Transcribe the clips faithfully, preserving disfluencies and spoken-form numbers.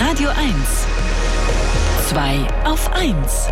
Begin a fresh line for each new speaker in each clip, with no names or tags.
Radio eins. zwei auf eins.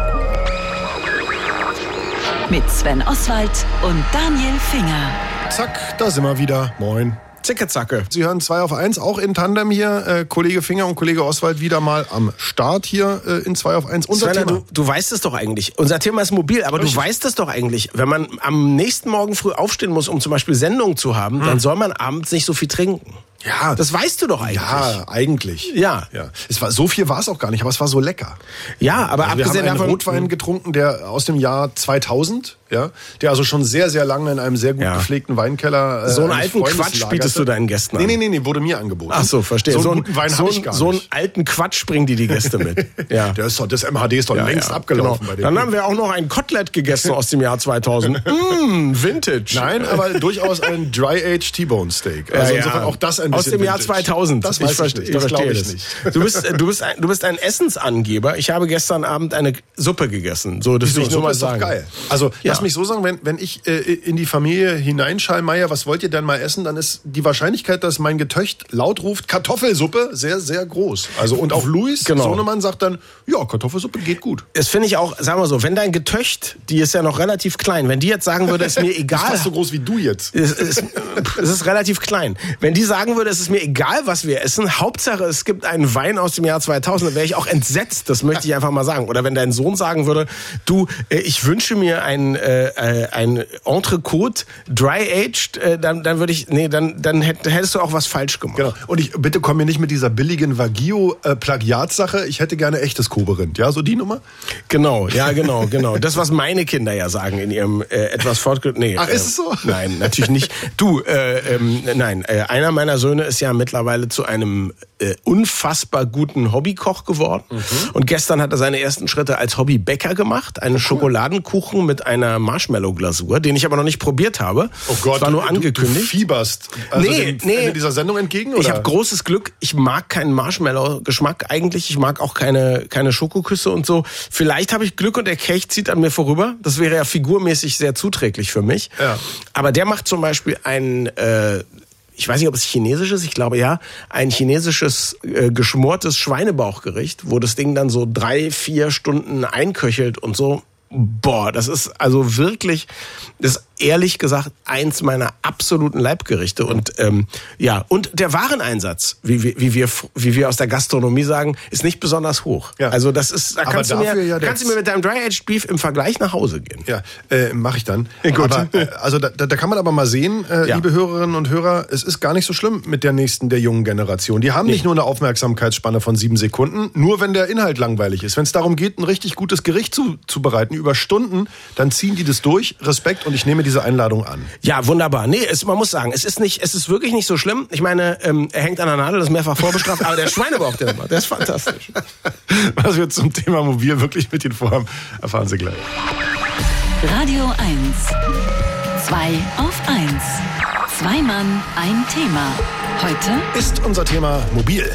Mit Sven Oswald und Daniel Finger.
Zack, da sind wir wieder. Moin.
Zicke, zacke.
Sie hören zwei auf eins, auch in Tandem hier. Äh, Kollege Finger und Kollege Oswald wieder mal am Start hier äh, in zwei auf eins. Unser
Svenna,
Thema.
Du, du weißt es doch eigentlich. Unser Thema ist mobil, aber Richtig. Du weißt es doch eigentlich. Wenn man am nächsten Morgen früh aufstehen muss, um zum Beispiel Sendung zu haben, hm. dann soll man abends nicht so viel trinken.
Ja.
Das weißt du doch eigentlich.
Ja, eigentlich.
Ja.
ja. Es war, so viel war es auch gar nicht, aber es war so lecker.
Ja, aber
also
abgesehen
wir haben einen
davon,
Rotwein getrunken, der aus dem Jahr zweitausend, ja, der also schon sehr, sehr lange in einem sehr gut ja. gepflegten Weinkeller äh,
so einen alten Quatsch bietest du deinen Gästen an.
Nee, nee, nee, nee, wurde mir angeboten.
Ach so, verstehe.
So,
so
einen guten Wein
so,
habe ich gar
so einen
nicht.
alten Quatsch bringen die die Gäste mit. Ja.
Der ist doch, das M H D ist doch ja, längst ja, abgelaufen
genau.
bei dem.
Dann haben wir auch noch ein Kotelett gegessen aus dem Jahr zweitausend. Mmh, Vintage.
Nein, aber durchaus ein Dry-Aged T-Bone Steak. Also
ja,
insofern
ja.
auch das ein bisschen
aus dem Jahr
Vintage.
zweitausend.
Das weiß ich, ich nicht. Das glaube ich
das.
nicht.
Du bist, du bist ein, du bist ein Essensangeber. Ich habe gestern Abend eine Suppe gegessen. So, das will ich nur mal sagen.
Ist doch geil. Also
ja.
lass mich so sagen, wenn, wenn ich äh, in die Familie hineinschall, Meier, was wollt ihr denn mal essen, dann ist die Wahrscheinlichkeit, dass mein Getöcht laut ruft, Kartoffelsuppe, sehr, sehr groß. Also und auch Luis
genau.
Sohnemann sagt dann, ja, Kartoffelsuppe geht gut.
Das finde ich auch, sagen wir so, wenn dein Getöcht, die ist ja noch relativ klein, wenn die jetzt sagen würde, ist mir egal.
Ist fast so groß wie du jetzt.
Es ist, es ist relativ klein. Wenn die sagen würde, es ist mir egal, was wir essen, Hauptsache es gibt einen Wein aus dem Jahr zweitausend, dann wäre ich auch entsetzt, das möchte ich einfach mal sagen. Oder wenn dein Sohn sagen würde, du, ich wünsche mir ein, äh, ein Entrecote dry-aged, äh, dann, dann würde ich, nee, dann, dann hättest du auch was falsch gemacht.
Genau. Und ich, bitte komm mir nicht mit dieser billigen Wagyu-Plagiatsache, ich hätte gerne echtes Koberind, ja, so die Nummer?
Genau, ja, genau, genau. Das, was meine Kinder ja sagen in ihrem äh, etwas fortgeschrittenen, nee.
Ach, ist es so?
Äh, nein, natürlich nicht. Du, äh, ähm, nein, äh, einer meiner Söhne ist ja mittlerweile zu einem äh, unfassbar guten Hobbykoch geworden. Mhm. Und gestern hat er seine ersten Schritte als Hobbybäcker gemacht. Einen oh, cool. Schokoladenkuchen mit einer Marshmallow-Glasur, den ich aber noch nicht probiert habe.
Oh Gott,
das war nur
du,
angekündigt.
Du fieberst also
nee,
dem
nee.
Ende dieser Sendung entgegen? Oder?
Ich habe großes Glück. Ich mag keinen Marshmallow-Geschmack eigentlich. Ich mag auch keine, keine Schokoküsse und so. Vielleicht habe ich Glück und der Kelch zieht an mir vorüber. Das wäre ja figurmäßig sehr zuträglich für mich.
Ja.
Aber der macht zum Beispiel ein... Äh, ich weiß nicht, ob es chinesisch ist, ich glaube ja, ein chinesisches äh, geschmortes Schweinebauchgericht, wo das Ding dann so drei, vier Stunden einköchelt und so. Boah, das ist also wirklich, das ist ehrlich gesagt eins meiner absoluten Leibgerichte. Und ähm, ja, und der Wareneinsatz, wie wir, wie wir, wie wir aus der Gastronomie sagen, ist nicht besonders hoch. Ja. Also das ist, da kannst, du mir, ja kannst du mir mit deinem Dry-Aged Beef im Vergleich nach Hause gehen.
Ja, äh, mache ich dann.
Gut.
Aber, äh, also da, da kann man aber mal sehen, äh, ja. liebe Hörerinnen und Hörer, es ist gar nicht so schlimm mit der nächsten, der jungen Generation. Die haben nee. nicht nur eine Aufmerksamkeitsspanne von sieben Sekunden, nur wenn der Inhalt langweilig ist. Wenn es darum geht, ein richtig gutes Gericht zu, zu bereiten, über Stunden, dann ziehen die das durch. Respekt, und ich nehme diese Einladung an.
Ja, wunderbar. Nee, es, man muss sagen, es ist nicht, es ist wirklich nicht so schlimm. Ich meine, ähm, er hängt an der Nadel, das ist mehrfach vorbestraft, aber der Schweinebauch, der macht, der ist fantastisch.
Was wir zum Thema Mobil wirklich mit Ihnen vorhaben, erfahren Sie gleich.
Radio eins. zwei auf eins. Zwei Mann, ein Thema. Heute
ist unser Thema Mobil.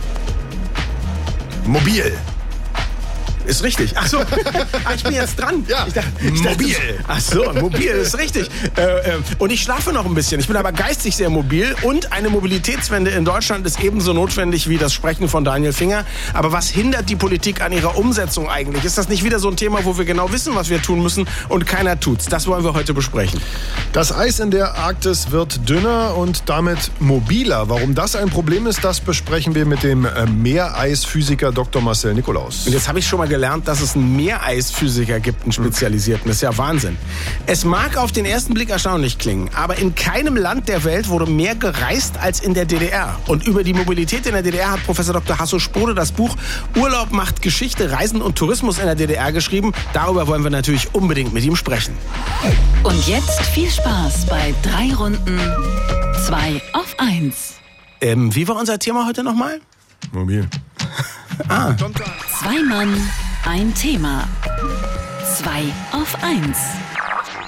Mobil.
Ist richtig. Ach so, ich bin jetzt dran.
Ja,
ich dachte, ich
mobil.
Dachte, ach so, mobil ist richtig. Äh, äh, und ich schlafe noch ein bisschen. Ich bin aber geistig sehr mobil. Und eine Mobilitätswende in Deutschland ist ebenso notwendig wie das Sprechen von Daniel Finger. Aber was hindert die Politik an ihrer Umsetzung eigentlich? Ist das nicht wieder so ein Thema, wo wir genau wissen, was wir tun müssen und keiner tut's? Das wollen wir heute besprechen.
Das Eis in der Arktis wird dünner und damit mobiler. Warum das ein Problem ist, das besprechen wir mit dem Meereisphysiker Doktor Marcel Nikolaus.
Und jetzt habe ich schon mal gelernt, dass es einen Meereisphysiker gibt, einen spezialisierten. Das ist ja Wahnsinn. Es mag auf den ersten Blick erstaunlich klingen, aber in keinem Land der Welt wurde mehr gereist als in der D D R. Und über die Mobilität in der D D R hat Professor Doktor Hasso Spode das Buch Urlaub macht Geschichte, Reisen und Tourismus in der D D R geschrieben. Darüber wollen wir natürlich unbedingt mit ihm sprechen.
Und jetzt viel Spaß bei drei Runden zwei auf eins.
Ähm, wie war unser Thema heute nochmal?
Mobil.
Ah.
Zwei Mann, ein Thema. Zwei auf eins.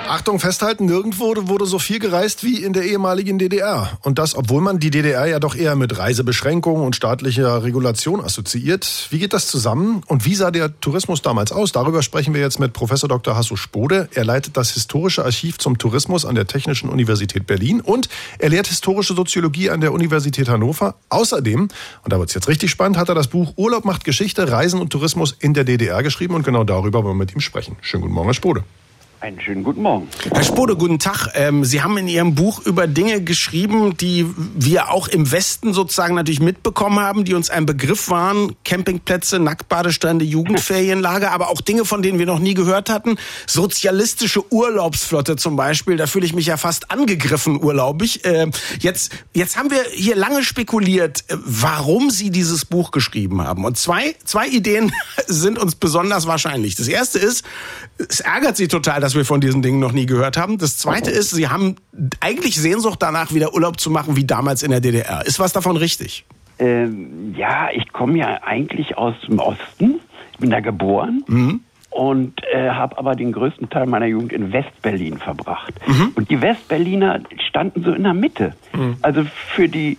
Achtung, festhalten, nirgendwo wurde so viel gereist wie in der ehemaligen D D R. Und das, obwohl man die D D R ja doch eher mit Reisebeschränkungen und staatlicher Regulation assoziiert. Wie geht das zusammen? Und wie sah der Tourismus damals aus? Darüber sprechen wir jetzt mit Professor Doktor Hasso Spode. Er leitet das Historische Archiv zum Tourismus an der Technischen Universität Berlin und er lehrt Historische Soziologie an der Universität Hannover. Außerdem, und da wird es jetzt richtig spannend, hat er das Buch Urlaub macht Geschichte, Reisen und Tourismus in der D D R geschrieben und genau darüber wollen wir mit ihm sprechen. Schönen guten Morgen, Herr Spode.
Einen schönen guten Morgen.
Herr Spode, guten Tag. Ähm, Sie haben in Ihrem Buch über Dinge geschrieben, die wir auch im Westen sozusagen natürlich mitbekommen haben, die uns ein Begriff waren. Campingplätze, Nacktbadestrände, Jugendferienlager, aber auch Dinge, von denen wir noch nie gehört hatten. Sozialistische Urlaubsflotte zum Beispiel, da fühle ich mich ja fast angegriffen, urlaubig. Äh, jetzt, jetzt haben wir hier lange spekuliert, warum Sie dieses Buch geschrieben haben. Und zwei, zwei Ideen sind uns besonders wahrscheinlich. Das erste ist, es ärgert Sie total, dass wir von diesen Dingen noch nie gehört haben. Das Zweite ist, Sie haben eigentlich Sehnsucht danach, wieder Urlaub zu machen, wie damals in der D D R. Ist was davon richtig?
Ähm, ja, ich komme ja eigentlich aus dem Osten. Ich bin da geboren mhm. und äh, habe aber den größten Teil meiner Jugend in Westberlin verbracht. Mhm. Und die Westberliner standen so in der Mitte. Mhm. Also für die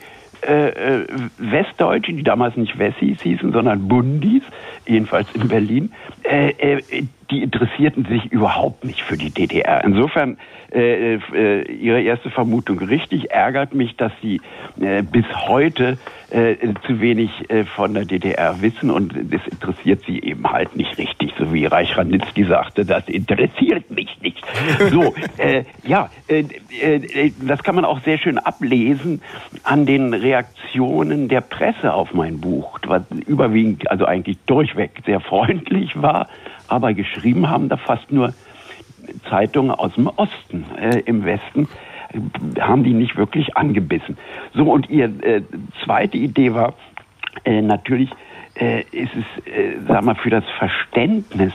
äh, Westdeutsche, die damals nicht Wessis hießen, sondern Bundis, jedenfalls in Berlin, äh, äh, die interessierten sich überhaupt nicht für die D D R. Insofern äh, äh, Ihre erste Vermutung richtig, ärgert mich, dass Sie äh, bis heute äh, zu wenig äh, von der D D R wissen und das interessiert Sie eben halt nicht richtig, so wie Reich Ranitzky sagte, das interessiert mich nicht. So, äh, ja, äh, äh, das kann man auch sehr schön ablesen an den Reaktionen der Presse auf mein Buch, was überwiegend, also eigentlich durchweg sehr freundlich war, aber geschrieben haben da fast nur Zeitungen aus dem Osten. Äh, Im Westen äh, haben die nicht wirklich angebissen. So, und ihre äh, zweite Idee war, äh, natürlich äh, ist es, äh, sag mal, für das Verständnis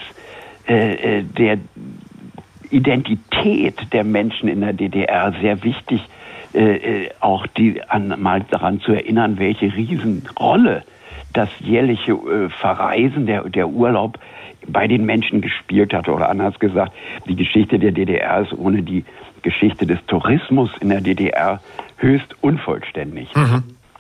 äh, der Identität der Menschen in der D D R sehr wichtig, äh, auch die an, mal daran zu erinnern, welche Riesenrolle das jährliche äh, Verreisen, der, der Urlaub bei den Menschen gespielt hatte. Oder anders gesagt, die Geschichte der D D R ist ohne die Geschichte des Tourismus in der D D R höchst unvollständig.
Mhm.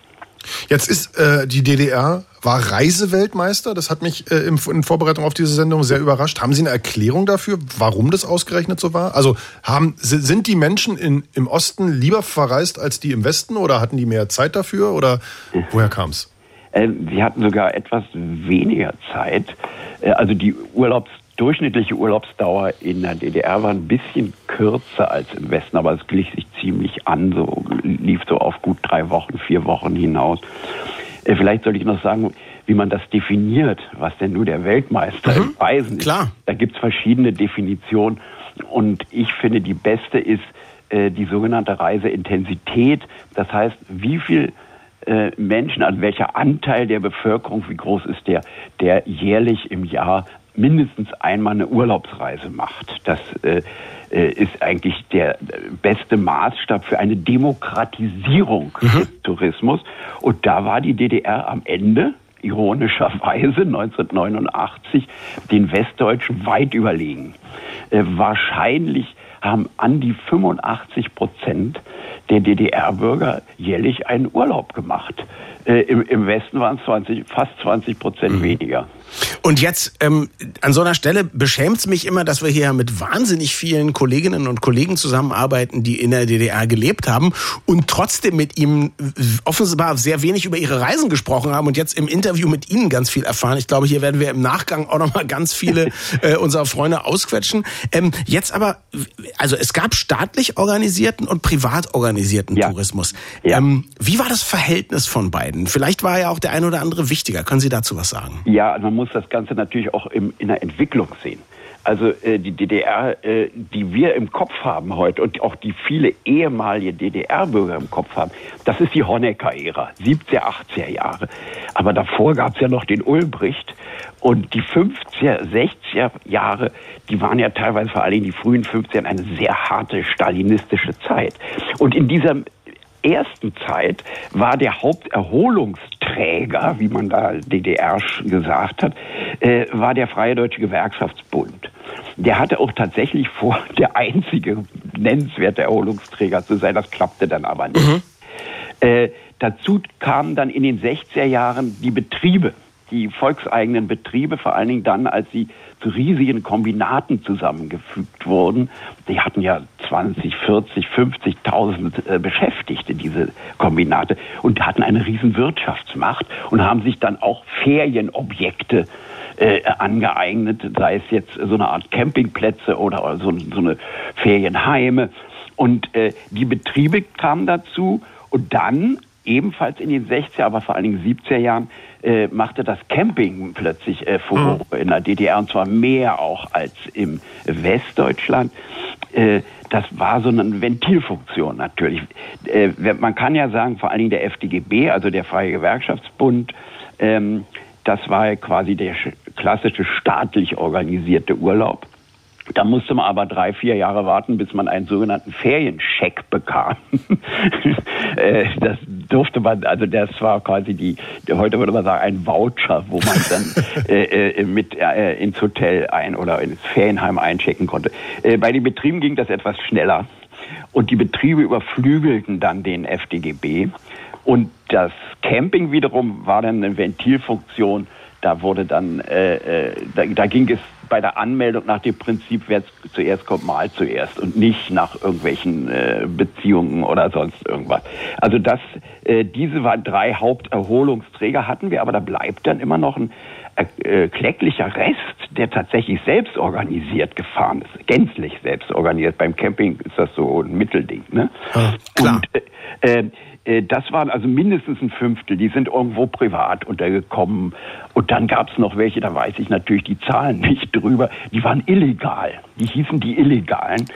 Jetzt ist äh, die D D R, war Reiseweltmeister. Das hat mich äh, in, in Vorbereitung auf diese Sendung sehr überrascht. Haben Sie eine Erklärung dafür, warum das ausgerechnet so war? Also haben, sind die Menschen in, im Osten lieber verreist als die im Westen oder hatten die mehr Zeit dafür? Oder woher kam es?
Sie hatten sogar etwas weniger Zeit. Also die Urlaubs, durchschnittliche Urlaubsdauer in der D D R war ein bisschen kürzer als im Westen, aber es glich sich ziemlich an, so lief so auf gut drei Wochen, vier Wochen hinaus. Vielleicht soll ich noch sagen, wie man das definiert, was denn nur der Weltmeister mhm, im Reisen ist. Klar. Da gibt es verschiedene Definitionen und ich finde, die beste ist äh, die sogenannte Reiseintensität. Das heißt, wie viel Menschen, also welcher Anteil der Bevölkerung, wie groß ist der, der jährlich im Jahr mindestens einmal eine Urlaubsreise macht. Das äh, ist eigentlich der beste Maßstab für eine Demokratisierung mhm. des Tourismus. Und da war die D D R am Ende, ironischerweise neunzehnhundertneunundachtzig, den Westdeutschen weit überlegen. Äh, wahrscheinlich haben an die fünfundachtzig Prozent der D D R-Bürger jährlich einen Urlaub gemacht. Äh, im, Im Westen waren es zwanzig, fast zwanzig Prozent mhm. weniger.
Und jetzt, ähm, an so einer Stelle beschämt es mich immer, dass wir hier mit wahnsinnig vielen Kolleginnen und Kollegen zusammenarbeiten, die in der D D R gelebt haben und trotzdem mit ihm offenbar sehr wenig über ihre Reisen gesprochen haben und jetzt im Interview mit Ihnen ganz viel erfahren. Ich glaube, hier werden wir im Nachgang auch nochmal ganz viele äh, unserer Freunde ausquetschen. Ähm, jetzt aber, also es gab staatlich organisierten und privat organisierten ja. Tourismus. Ja. Ähm, wie war das Verhältnis von beiden? Vielleicht war ja auch der eine oder andere wichtiger. Können Sie dazu was sagen?
Ja, man muss das Ganze natürlich auch im, in der Entwicklung sehen. Also äh, die D D R, äh, die wir im Kopf haben heute und auch die viele ehemalige D D R-Bürger im Kopf haben, das ist die Honecker-Ära, siebziger, achtziger Jahre. Aber davor gab es ja noch den Ulbricht und die fünfziger, sechziger Jahre, die waren ja teilweise, vor allem die frühen fünfziger, eine sehr harte stalinistische Zeit. Und in dieser ersten Zeit war der Haupterholungsträger, wie man da D D R gesagt hat, äh, war der Freie Deutsche Gewerkschaftsbund. Der hatte auch tatsächlich vor, der einzige nennenswerte Erholungsträger zu sein. Das klappte dann aber nicht. Mhm. Äh, dazu kamen dann in den sechziger Jahren die Betriebe, die volkseigenen Betriebe, vor allen Dingen dann, als sie zu riesigen Kombinaten zusammengefügt wurden. Die hatten ja zwanzig, vierzig, fünfzigtausend äh, Beschäftigte, diese Kombinate, und hatten eine riesen Wirtschaftsmacht und haben sich dann auch Ferienobjekte äh, angeeignet, sei es jetzt so eine Art Campingplätze oder so, so eine Ferienheime. Und äh, die Betriebe kamen dazu. Und dann, ebenfalls in den sechziger, aber vor allen Dingen siebziger Jahren, äh, machte das Camping plötzlich äh, Furore mhm. in der D D R, und zwar mehr auch als im Westdeutschland. Äh, das war so eine Ventilfunktion natürlich. Äh, man kann ja sagen, vor allen Dingen der F D G B, also der Freie Gewerkschaftsbund, ähm, das war ja quasi der klassische staatlich organisierte Urlaub. Da musste man aber drei, vier Jahre warten, bis man einen sogenannten Ferienscheck bekam. Das durfte man, also das war quasi die, heute würde man sagen, ein Voucher, wo man dann äh, mit äh, ins Hotel ein oder ins Ferienheim einchecken konnte. Äh, bei den Betrieben ging das etwas schneller. Und die Betriebe überflügelten dann den F D G B. Und das Camping wiederum war dann eine Ventilfunktion. Da wurde dann, äh, da, da ging es bei der Anmeldung nach dem Prinzip, wer zuerst kommt, mal zuerst, und nicht nach irgendwelchen äh, Beziehungen oder sonst irgendwas. Also das, äh, diese waren drei Haupterholungsträger hatten wir, aber da bleibt dann immer noch ein äh, kläglicher Rest, der tatsächlich selbst organisiert gefahren ist, gänzlich selbst organisiert. Beim Camping ist das so ein Mittelding, ne?
Ja, klar.
Und, äh, äh, das waren also mindestens ein Fünftel, die sind irgendwo privat untergekommen. Und dann gab es noch welche, da weiß ich natürlich die Zahlen nicht drüber, die waren illegal. Die hießen die Illegalen.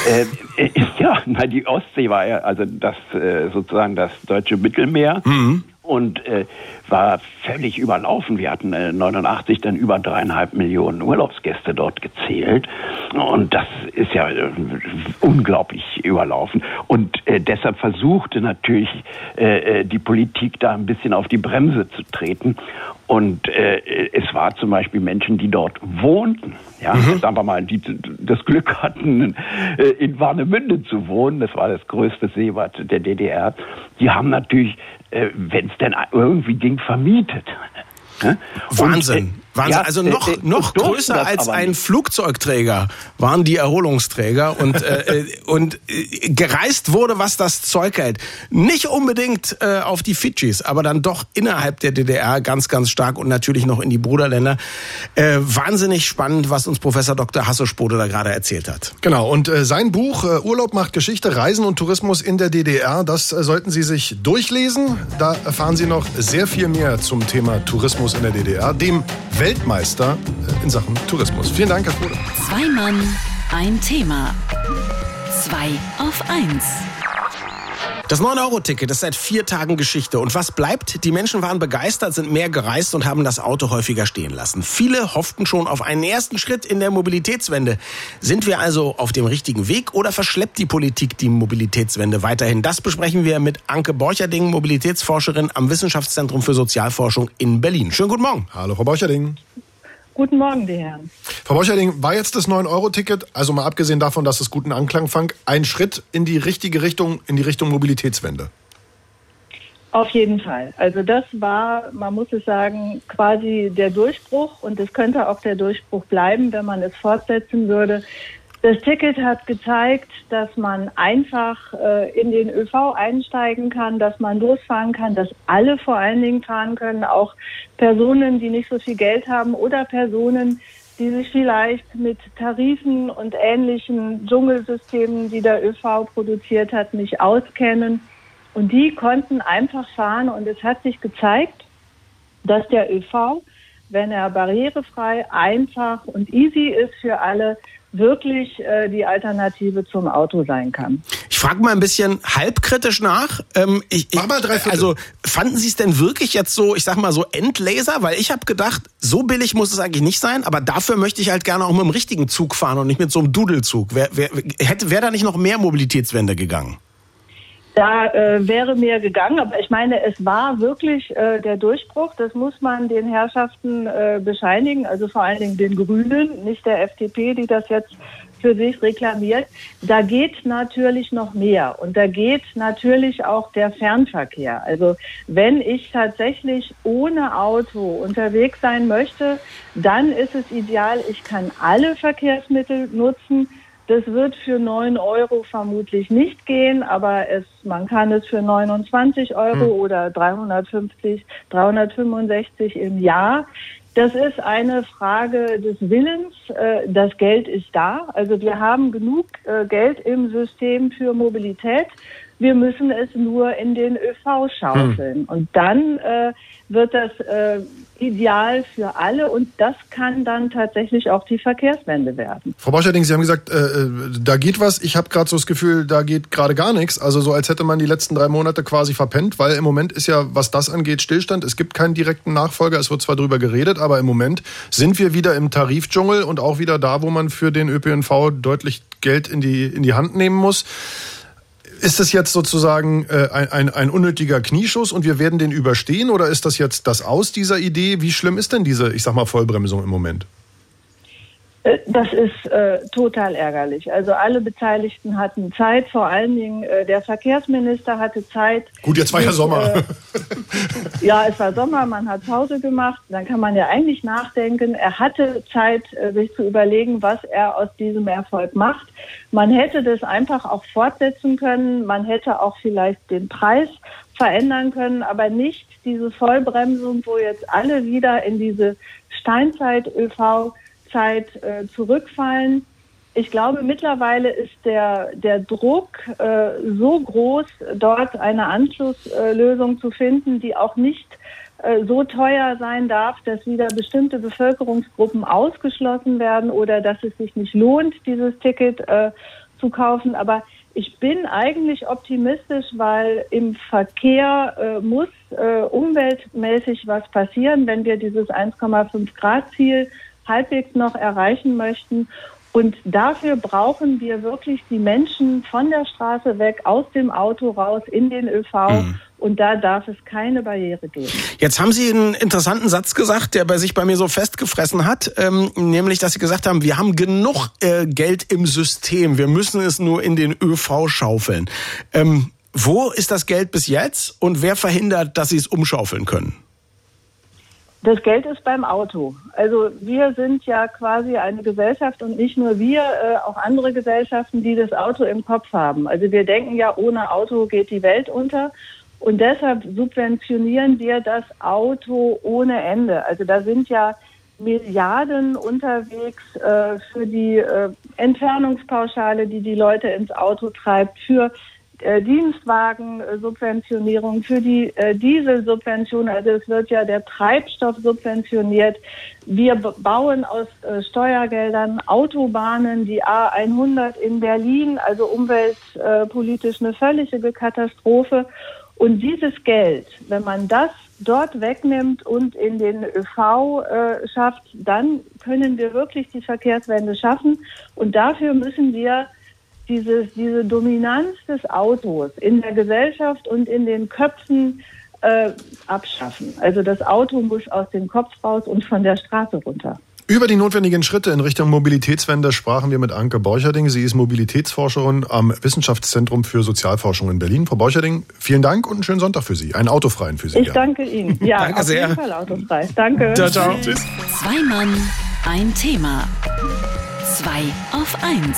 äh, äh, ja, na, die Ostsee war ja also das äh, sozusagen das deutsche Mittelmeer. Mhm. Und äh, war völlig überlaufen. Wir hatten äh, neunundachtzig dann über dreieinhalb Millionen Urlaubsgäste dort gezählt. Und das ist ja äh, unglaublich überlaufen. Und äh, deshalb versuchte natürlich äh, die Politik da ein bisschen auf die Bremse zu treten. Und äh, es war zum Beispiel Menschen, die dort wohnten, ja, mhm. sagen wir mal, die das Glück hatten, äh, in Warnemünde zu wohnen, das war das größte Seebad der D D R, die haben natürlich, äh, wenn es denn irgendwie ging, vermietet.
Ne? Wahnsinn. Und, äh, Wahnsinn. Ja, also noch, äh, noch größer als ein nicht. Flugzeugträger waren die Erholungsträger und, äh, und äh, gereist wurde, was das Zeug hält. Nicht unbedingt äh, auf die Fidschis, aber dann doch innerhalb der D D R ganz, ganz stark und natürlich noch in die Bruderländer. Äh, wahnsinnig spannend, was uns Professor Doktor Hasso-Spode da gerade erzählt hat.
Genau, und äh, sein Buch äh, Urlaub macht Geschichte, Reisen und Tourismus in der D D R, das äh, sollten Sie sich durchlesen. Da erfahren Sie noch sehr viel mehr zum Thema Tourismus in der D D R, dem Weltmeister in Sachen Tourismus. Vielen Dank, Herr Spode.
Zwei Mann, ein Thema. Zwei auf eins.
Das neun Euro Ticket ist seit vier Tagen Geschichte. Und was bleibt? Die Menschen waren begeistert, sind mehr gereist und haben das Auto häufiger stehen lassen. Viele hofften schon auf einen ersten Schritt in der Mobilitätswende. Sind wir also auf dem richtigen Weg oder verschleppt die Politik die Mobilitätswende weiterhin? Das besprechen wir mit Anke Borcherding, Mobilitätsforscherin am Wissenschaftszentrum für Sozialforschung in Berlin. Schönen guten Morgen.
Hallo, Frau Borcherding.
Guten Morgen, die Herren.
Frau Borcherding, war jetzt das neun Euro Ticket, also mal abgesehen davon, dass es guten Anklang fand, ein Schritt in die richtige Richtung, in die Richtung Mobilitätswende?
Auf jeden Fall. Also das war, man muss es sagen, quasi der Durchbruch, und es könnte auch der Durchbruch bleiben, wenn man es fortsetzen würde. Das Ticket hat gezeigt, dass man einfach äh, in den Ö V einsteigen kann, dass man losfahren kann, dass alle vor allen Dingen fahren können, auch Personen, die nicht so viel Geld haben oder Personen, die sich vielleicht mit Tarifen und ähnlichen Dschungelsystemen, die der Ö V produziert hat, nicht auskennen. Und die konnten einfach fahren, und es hat sich gezeigt, dass der Ö V, wenn er barrierefrei, einfach und easy ist für alle, wirklich äh, die Alternative zum Auto sein kann.
Ich frage mal ein bisschen halbkritisch nach. Ähm, ich, ich,
Mach mal drei Viertel.
Also fanden Sie es denn wirklich jetzt so, ich sag mal so Endlaser? Weil ich habe gedacht, so billig muss es eigentlich nicht sein, aber dafür möchte ich halt gerne auch mit dem richtigen Zug fahren und nicht mit so einem Dudelzug. Wäre wär, wär, wär da nicht noch mehr Mobilitätswende gegangen?
Da äh, wäre mehr gegangen, aber ich meine, es war wirklich äh, der Durchbruch. Das muss man den Herrschaften äh, bescheinigen, also vor allen Dingen den Grünen, nicht der F D P, die das jetzt für sich reklamiert. Da geht natürlich noch mehr und da geht natürlich auch der Fernverkehr. Also wenn ich tatsächlich ohne Auto unterwegs sein möchte, dann ist es ideal, ich kann alle Verkehrsmittel nutzen. Das wird für neun Euro vermutlich nicht gehen, aber es, man kann es für neunundzwanzig Euro hm. oder dreihundertfünfzig, dreihundertfünfundsechzig im Jahr. Das ist eine Frage des Willens. Das Geld ist da. Also wir haben genug Geld im System für Mobilität. Wir müssen es nur in den ÖV schaufeln. Hm. Und dann äh, wird das äh, ideal für alle und das kann dann tatsächlich auch die Verkehrswende werden.
Frau Borcherding, Sie haben gesagt, äh, da geht was. Ich habe gerade so das Gefühl, da geht gerade gar nichts. Also so, als hätte man die letzten drei Monate quasi verpennt, weil im Moment ist ja, was das angeht, Stillstand. Es gibt keinen direkten Nachfolger. Es wird zwar drüber geredet, aber im Moment sind wir wieder im Tarifdschungel und auch wieder da, wo man für den Ö P N V deutlich Geld in die, in die Hand nehmen muss. Ist das jetzt sozusagen äh, ein, ein, ein unnötiger Knieschuss und wir werden den überstehen oder ist das jetzt das Aus dieser Idee? Wie schlimm ist denn diese, ich sag mal, Vollbremsung im Moment?
Das ist äh, total ärgerlich. Also alle Beteiligten hatten Zeit, vor allen Dingen äh, der Verkehrsminister hatte Zeit.
Gut, jetzt war ja Sommer.
Äh, ja, es war Sommer, man hat Pause gemacht. Dann kann man ja eigentlich nachdenken. Er hatte Zeit, äh, sich zu überlegen, was er aus diesem Erfolg macht. Man hätte das einfach auch fortsetzen können. Man hätte auch vielleicht den Preis verändern können, aber nicht diese Vollbremsung, wo jetzt alle wieder in diese Steinzeit-ÖV Zeit äh, zurückfallen. Ich glaube, mittlerweile ist der, der Druck äh, so groß, dort eine Anschlusslösung äh, zu finden, die auch nicht äh, so teuer sein darf, dass wieder bestimmte Bevölkerungsgruppen ausgeschlossen werden oder dass es sich nicht lohnt, dieses Ticket äh, zu kaufen. Aber ich bin eigentlich optimistisch, weil im Verkehr äh, muss äh, umweltmäßig was passieren, wenn wir dieses eins Komma fünf Grad Ziel halbwegs noch erreichen möchten. Und dafür brauchen wir wirklich die Menschen von der Straße weg, aus dem Auto raus, in den ÖV. Mhm. Und da darf es keine Barriere geben.
Jetzt haben Sie einen interessanten Satz gesagt, der bei sich bei mir so festgefressen hat, ähm, nämlich, dass Sie gesagt haben, wir haben genug äh, Geld im System, wir müssen es nur in den ÖV schaufeln. Ähm, wo ist das Geld bis jetzt und wer verhindert, dass Sie es umschaufeln können?
Das Geld ist beim Auto. Also wir sind ja quasi eine Gesellschaft und nicht nur wir, äh, auch andere Gesellschaften, die das Auto im Kopf haben. Also wir denken ja, ohne Auto geht die Welt unter und deshalb subventionieren wir das Auto ohne Ende. Also da sind ja Milliarden unterwegs äh, für die äh, Entfernungspauschale, die die Leute ins Auto treibt, für Äh, Dienstwagensubventionierung, für die äh, Dieselsubvention, also es wird ja der Treibstoff subventioniert. Wir b- bauen aus äh, Steuergeldern Autobahnen, die A hundert in Berlin, also umweltpolitisch äh, eine völlige Katastrophe. Und dieses Geld, wenn man das dort wegnimmt und in den ÖV äh, schafft, dann können wir wirklich die Verkehrswende schaffen. Und dafür müssen wir Diese, diese Dominanz des Autos in der Gesellschaft und in den Köpfen äh, abschaffen. Also das Auto muss aus dem Kopf raus und von der Straße runter.
Über die notwendigen Schritte in Richtung Mobilitätswende sprachen wir mit Anke Borcherding. Sie ist Mobilitätsforscherin am Wissenschaftszentrum für Sozialforschung in Berlin. Frau Borcherding, vielen Dank und einen schönen Sonntag für Sie. Einen autofreien für Sie.
Ich ja. danke Ihnen. Ja,
danke
auf
sehr.
jeden Fall autofrei. Danke.
Ciao, ciao.
Tschüss.
Zwei Mann, ein Thema. Zwei auf eins.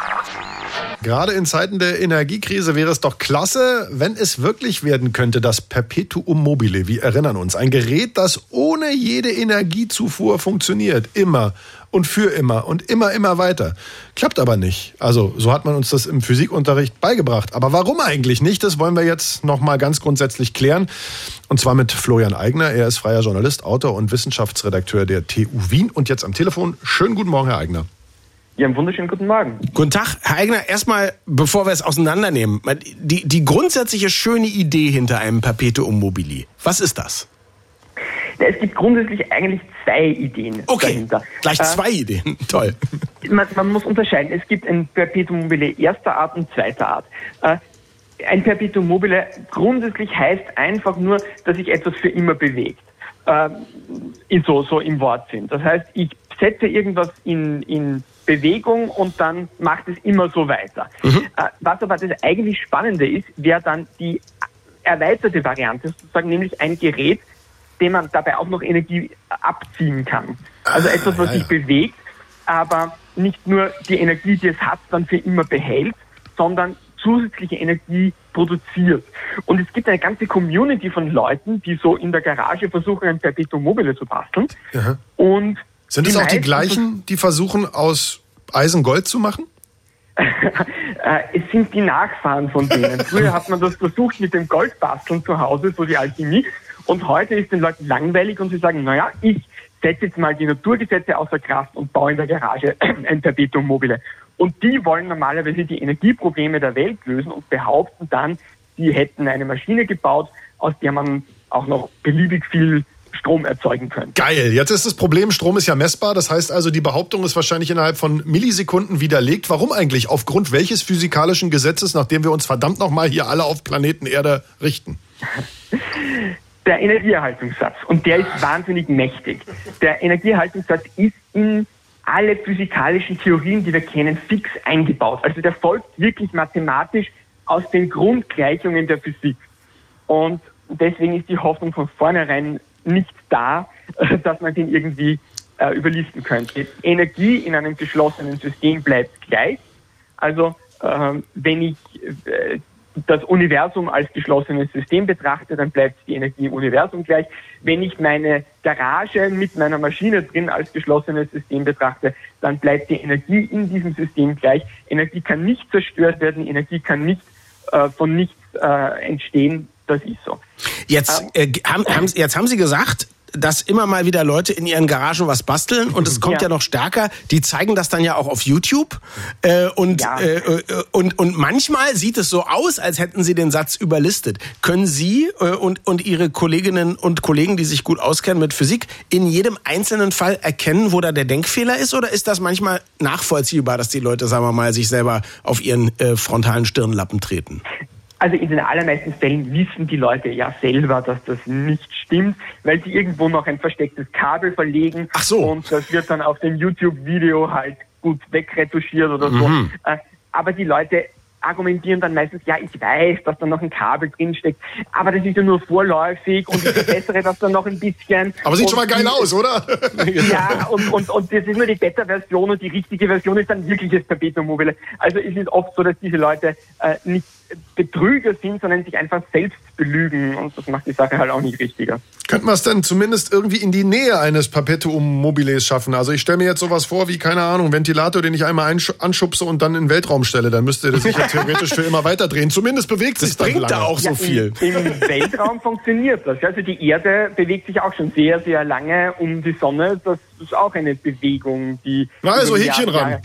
Gerade in Zeiten der Energiekrise wäre es doch klasse, wenn es wirklich werden könnte, das Perpetuum mobile. Wir erinnern uns, ein Gerät, das ohne jede Energiezufuhr funktioniert. Immer und für immer und immer, immer weiter. Klappt aber nicht. Also so hat man uns das im Physikunterricht beigebracht. Aber warum eigentlich nicht? Das wollen wir jetzt noch mal ganz grundsätzlich klären. Und zwar mit Florian Eigner. Er ist freier Journalist, Autor und Wissenschaftsredakteur der T U Wien. Und jetzt am Telefon. Schönen guten Morgen, Herr Eigner.
Ja, einen wunderschönen guten Morgen.
Guten Tag, Herr Eigner. Erstmal, bevor wir es auseinandernehmen, die, die grundsätzliche schöne Idee hinter einem Perpetuum mobile. Was ist das?
Ja, es gibt grundsätzlich eigentlich zwei Ideen
okay.
dahinter.
Gleich zwei äh, Ideen. Toll.
Man, man muss unterscheiden. Es gibt ein Perpetuum mobile erster Art und zweiter Art. Äh, ein Perpetuum mobile grundsätzlich heißt einfach nur, dass sich etwas für immer bewegt. Äh, so, so im Wortsinn. Das heißt, ich setze irgendwas in, in Bewegung und dann macht es immer so weiter. Mhm. Äh, was aber das eigentlich Spannende ist, wäre dann die erweiterte Variante sozusagen, nämlich ein Gerät, dem man dabei auch noch Energie abziehen kann. Also ah, etwas, was ja, sich ja. bewegt, aber nicht nur die Energie, die es hat, dann für immer behält, sondern zusätzliche Energie produziert. Und es gibt eine ganze Community von Leuten, die so in der Garage versuchen, ein Perpetuum mobile zu basteln.
Aha.
Und
sind es auch die gleichen, die versuchen, aus Eisen Gold zu machen?
Es sind die Nachfahren von denen. Früher hat man das versucht mit dem Goldbasteln zu Hause, so die Alchemie. Und heute ist den Leuten langweilig und sie sagen, naja, ich setze jetzt mal die Naturgesetze außer Kraft und baue in der Garage ein Perpetuum mobile. Und die wollen normalerweise die Energieprobleme der Welt lösen und behaupten dann, die hätten eine Maschine gebaut, aus der man auch noch beliebig viel Strom erzeugen könnte.
Geil. Jetzt ist das Problem, Strom ist ja messbar. Das heißt also, die Behauptung ist wahrscheinlich innerhalb von Millisekunden widerlegt. Warum eigentlich? Aufgrund welches physikalischen Gesetzes, nachdem wir uns verdammt nochmal hier alle auf Planeten Erde richten?
Der Energieerhaltungssatz. Und der ist wahnsinnig mächtig. Der Energieerhaltungssatz ist in alle physikalischen Theorien, die wir kennen, fix eingebaut. Also der folgt wirklich mathematisch aus den Grundgleichungen der Physik. Und deswegen ist die Hoffnung von vornherein nicht da, dass man den irgendwie äh, überlisten könnte. Energie in einem geschlossenen System bleibt gleich. Also äh, wenn ich äh, das Universum als geschlossenes System betrachte, dann bleibt die Energie im Universum gleich. Wenn ich meine Garage mit meiner Maschine drin als geschlossenes System betrachte, dann bleibt die Energie in diesem System gleich. Energie kann nicht zerstört werden, Energie kann nicht äh, von nichts äh, entstehen. Das ist so.
Jetzt, äh, haben, haben, jetzt haben Sie gesagt, dass immer mal wieder Leute in ihren Garagen was basteln und es kommt ja, ja noch stärker. Die zeigen das dann ja auch auf YouTube äh, und, ja. äh, und und manchmal sieht es so aus, als hätten sie den Satz überlistet. Können Sie äh, und und Ihre Kolleginnen und Kollegen, die sich gut auskennen mit Physik, in jedem einzelnen Fall erkennen, wo da der Denkfehler ist, oder ist das manchmal nachvollziehbar, dass die Leute, sagen wir mal, sich selber auf ihren äh, frontalen Stirnlappen treten?
Also in den allermeisten Fällen wissen die Leute ja selber, dass das nicht stimmt, weil sie irgendwo noch ein verstecktes Kabel verlegen.
Ach so.
Und das wird dann auf dem YouTube-Video halt gut wegretuschiert oder so. Mhm. Aber die Leute argumentieren dann meistens, ja, ich weiß, dass da noch ein Kabel drinsteckt, aber das ist ja nur vorläufig und ich verbessere das dann noch ein bisschen.
Aber sieht schon mal geil aus, oder?
Ja, und, und, und das ist nur die Beta-Version und die richtige Version ist dann wirklich das Perpetuum mobile. Also es ist oft so, dass diese Leute äh, nicht Betrüger sind, sondern sich einfach selbst belügen und das macht die Sache halt auch nicht richtiger.
Könnten wir es denn zumindest irgendwie in die Nähe eines Perpetuum mobiles schaffen? Also ich stelle mir jetzt sowas vor wie, keine Ahnung, Ventilator, den ich einmal anschubse und dann in den Weltraum stelle. Dann müsste der sich ja theoretisch für immer weiterdrehen. Zumindest bewegt sich das dann lange.
Da auch so
ja,
viel.
Im, Im Weltraum funktioniert das. Also die Erde bewegt sich auch schon sehr, sehr lange um die Sonne. Das ist auch eine Bewegung, die...
Na, also Häkchen ran.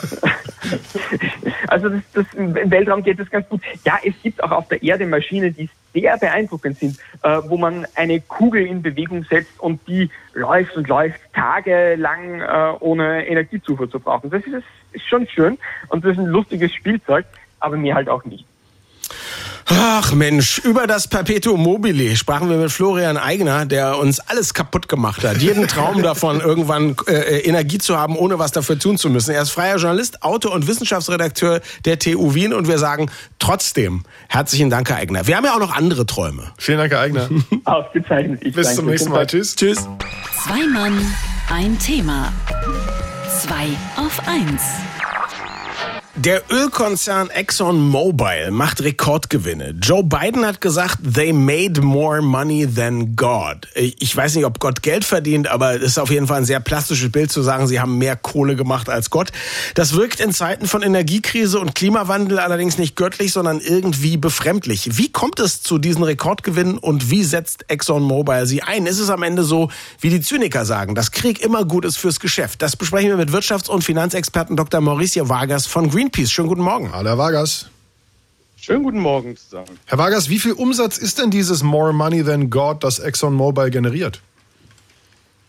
Also das, das, im Weltraum geht das ganz gut. Ja, es gibt auch auf der Erde Maschinen, die sehr beeindruckend sind, äh, wo man eine Kugel in Bewegung setzt und die läuft und läuft tagelang, äh, ohne Energiezufuhr zu brauchen. Das ist, das ist schon schön und das ist ein lustiges Spielzeug, aber mir halt auch nicht.
Ach Mensch, über das Perpetuum mobile sprachen wir mit Florian Eigner, der uns alles kaputt gemacht hat. Jeden Traum davon, irgendwann äh, Energie zu haben, ohne was dafür tun zu müssen. Er ist freier Journalist, Autor und Wissenschaftsredakteur der T U Wien und wir sagen trotzdem herzlichen Dank, Herr Eigner. Wir haben ja auch noch andere Träume.
Vielen Dank, Herr Eigner.
Ausgezeichnet. Ich
Bis zum nächsten Mal. Tschüss.
Tschüss.
Zwei Mann, ein Thema. Zwei auf eins.
Der Ölkonzern ExxonMobil macht Rekordgewinne. Joe Biden hat gesagt, they made more money than God. Ich weiß nicht, ob Gott Geld verdient, aber es ist auf jeden Fall ein sehr plastisches Bild zu sagen, sie haben mehr Kohle gemacht als Gott. Das wirkt in Zeiten von Energiekrise und Klimawandel allerdings nicht göttlich, sondern irgendwie befremdlich. Wie kommt es zu diesen Rekordgewinnen und wie setzt ExxonMobil sie ein? Ist es am Ende so, wie die Zyniker sagen, dass Krieg immer gut ist fürs Geschäft? Das besprechen wir mit Wirtschafts- und Finanzexperten Doktor Mauricio Vargas von Greenpeace. Schönen guten Morgen.
Hallo, Herr Vargas.
Schönen guten Morgen zusammen.
Herr Vargas, wie viel Umsatz ist denn dieses More Money Than God, das ExxonMobil generiert?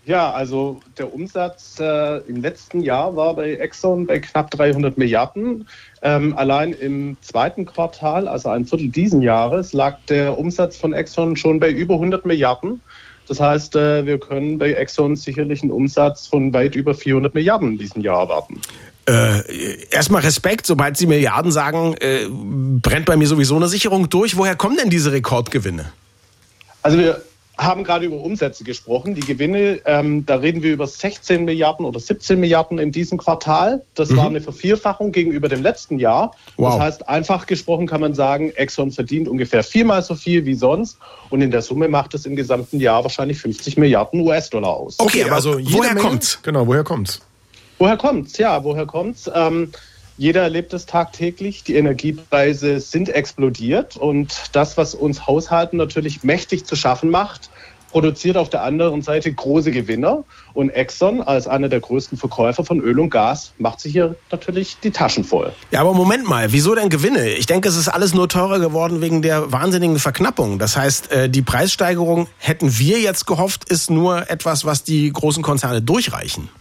Ja, also der Umsatz äh, im letzten Jahr war bei Exxon bei knapp dreihundert Milliarden. Ähm, allein im zweiten Quartal, also ein Viertel diesen Jahres, lag der Umsatz von Exxon schon bei über hundert Milliarden. Das heißt, äh, wir können bei Exxon sicherlich einen Umsatz von weit über vierhundert Milliarden in diesem Jahr erwarten.
Äh, erstmal Respekt, sobald Sie Milliarden sagen, äh, brennt bei mir sowieso eine Sicherung durch. Woher kommen denn diese Rekordgewinne?
Also wir haben gerade über Umsätze gesprochen. Die Gewinne, ähm, da reden wir über sechzehn Milliarden oder siebzehn Milliarden in diesem Quartal. Das mhm. war eine Vervierfachung gegenüber dem letzten Jahr. Wow. Das heißt, einfach gesprochen kann man sagen, Exxon verdient ungefähr viermal so viel wie sonst. Und in der Summe macht es im gesamten Jahr wahrscheinlich fünfzig Milliarden U S-Dollar aus.
Okay, aber also woher
Menge,
kommt's?
Genau, woher kommt's?
Woher kommt's? Ja, woher kommt's? Ähm, Jeder erlebt es tagtäglich. Die Energiepreise sind explodiert. Und das, was uns Haushalten natürlich mächtig zu schaffen macht, produziert auf der anderen Seite große Gewinner. Und Exxon als einer der größten Verkäufer von Öl und Gas macht sich hier natürlich die Taschen voll.
Ja, aber Moment mal, wieso denn Gewinne? Ich denke, es ist alles nur teurer geworden wegen der wahnsinnigen Verknappung. Das heißt, die Preissteigerung, hätten wir jetzt gehofft, ist nur etwas, was die großen Konzerne durchreichen.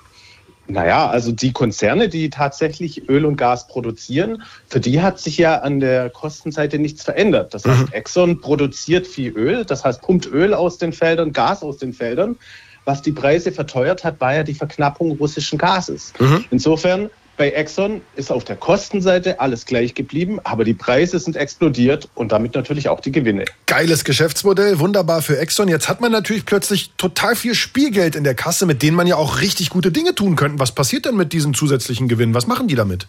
Naja, also die Konzerne, die tatsächlich Öl und Gas produzieren, für die hat sich ja an der Kostenseite nichts verändert. Das heißt, mhm. Exxon produziert viel Öl, das heißt, pumpt Öl aus den Feldern, Gas aus den Feldern. Was die Preise verteuert hat, war ja die Verknappung russischen Gases. Mhm. Insofern, bei Exxon ist auf der Kostenseite alles gleich geblieben, aber die Preise sind explodiert und damit natürlich auch die Gewinne.
Geiles Geschäftsmodell, wunderbar für Exxon. Jetzt hat man natürlich plötzlich total viel Spielgeld in der Kasse, mit denen man ja auch richtig gute Dinge tun könnte. Was passiert denn mit diesen zusätzlichen Gewinnen? Was machen die damit?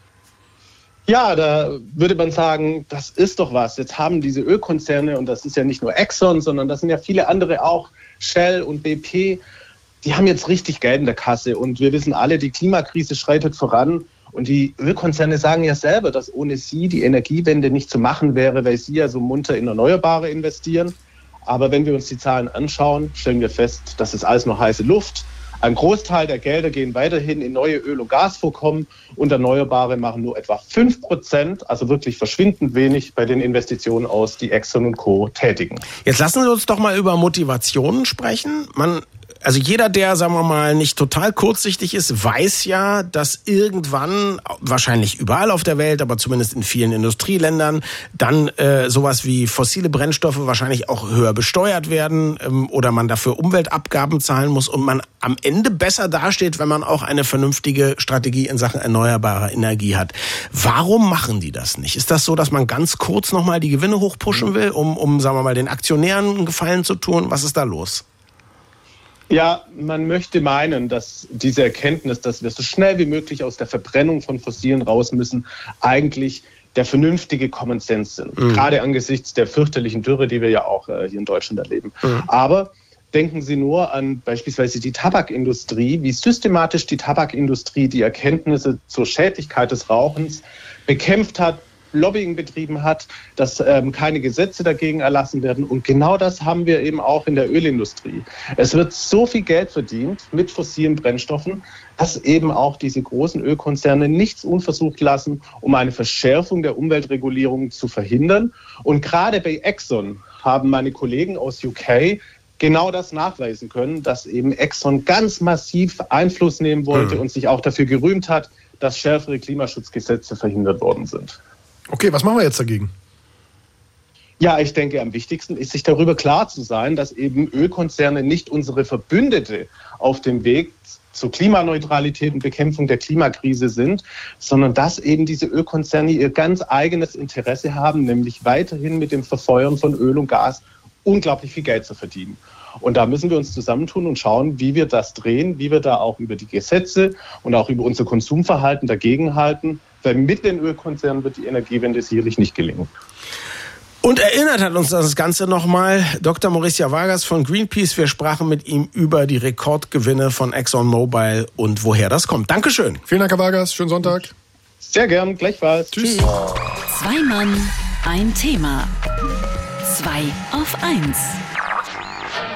Ja, da würde man sagen, das ist doch was. Jetzt haben diese Ölkonzerne, und das ist ja nicht nur Exxon, sondern das sind ja viele andere auch, Shell und B P, die haben jetzt richtig Geld in der Kasse. Und wir wissen alle, die Klimakrise schreitet voran. Und die Ölkonzerne sagen ja selber, dass ohne sie die Energiewende nicht zu machen wäre, weil sie ja so munter in Erneuerbare investieren. Aber wenn wir uns die Zahlen anschauen, stellen wir fest, das ist alles nur heiße Luft. Ein Großteil der Gelder gehen weiterhin in neue Öl- und Gasvorkommen und Erneuerbare machen nur etwa fünf Prozent, also wirklich verschwindend wenig bei den Investitionen aus, die Exxon und Co. tätigen.
Jetzt lassen Sie uns doch mal über Motivationen sprechen. Man Also jeder, der, sagen wir mal, nicht total kurzsichtig ist, weiß ja, dass irgendwann, wahrscheinlich überall auf der Welt, aber zumindest in vielen Industrieländern, dann äh, sowas wie fossile Brennstoffe wahrscheinlich auch höher besteuert werden ähm, oder man dafür Umweltabgaben zahlen muss und man am Ende besser dasteht, wenn man auch eine vernünftige Strategie in Sachen erneuerbarer Energie hat. Warum machen die das nicht? Ist das so, dass man ganz kurz nochmal die Gewinne hochpushen will, um, um, sagen wir mal, den Aktionären einen Gefallen zu tun? Was ist da los?
Ja, man möchte meinen, dass diese Erkenntnis, dass wir so schnell wie möglich aus der Verbrennung von Fossilen raus müssen, eigentlich der vernünftige Common Sense sind. Mhm. Gerade angesichts der fürchterlichen Dürre, die wir ja auch äh, hier in Deutschland erleben. Mhm. Aber denken Sie nur an beispielsweise die Tabakindustrie, wie systematisch die Tabakindustrie die Erkenntnisse zur Schädlichkeit des Rauchens bekämpft hat, Lobbying betrieben hat, dass ähm, keine Gesetze dagegen erlassen werden. Und genau das haben wir eben auch in der Ölindustrie. Es wird so viel Geld verdient mit fossilen Brennstoffen, dass eben auch diese großen Ölkonzerne nichts unversucht lassen, um eine Verschärfung der Umweltregulierung zu verhindern. Und gerade bei Exxon haben meine Kollegen aus U K genau das nachweisen können, dass eben Exxon ganz massiv Einfluss nehmen wollte mhm. und sich auch dafür gerühmt hat, dass schärfere Klimaschutzgesetze verhindert worden sind.
Okay, was machen wir jetzt dagegen?
Ja, ich denke, am wichtigsten ist, sich darüber klar zu sein, dass eben Ölkonzerne nicht unsere Verbündete auf dem Weg zur Klimaneutralität und Bekämpfung der Klimakrise sind, sondern dass eben diese Ölkonzerne ihr ganz eigenes Interesse haben, nämlich weiterhin mit dem Verfeuern von Öl und Gas unglaublich viel Geld zu verdienen. Und da müssen wir uns zusammentun und schauen, wie wir das drehen, wie wir da auch über die Gesetze und auch über unser Konsumverhalten dagegenhalten. Weil mit den Ölkonzernen wird die Energiewende sicherlich nicht gelingen.
Und erinnert hat uns das Ganze nochmal Doktor Mauricio Vargas von Greenpeace. Wir sprachen mit ihm über die Rekordgewinne von ExxonMobil und woher das kommt. Dankeschön.
Vielen Dank, Herr Vargas. Schönen Sonntag.
Sehr gern. Gleichfalls.
Tschüss.
Zwei Mann, ein Thema. Zwei auf eins.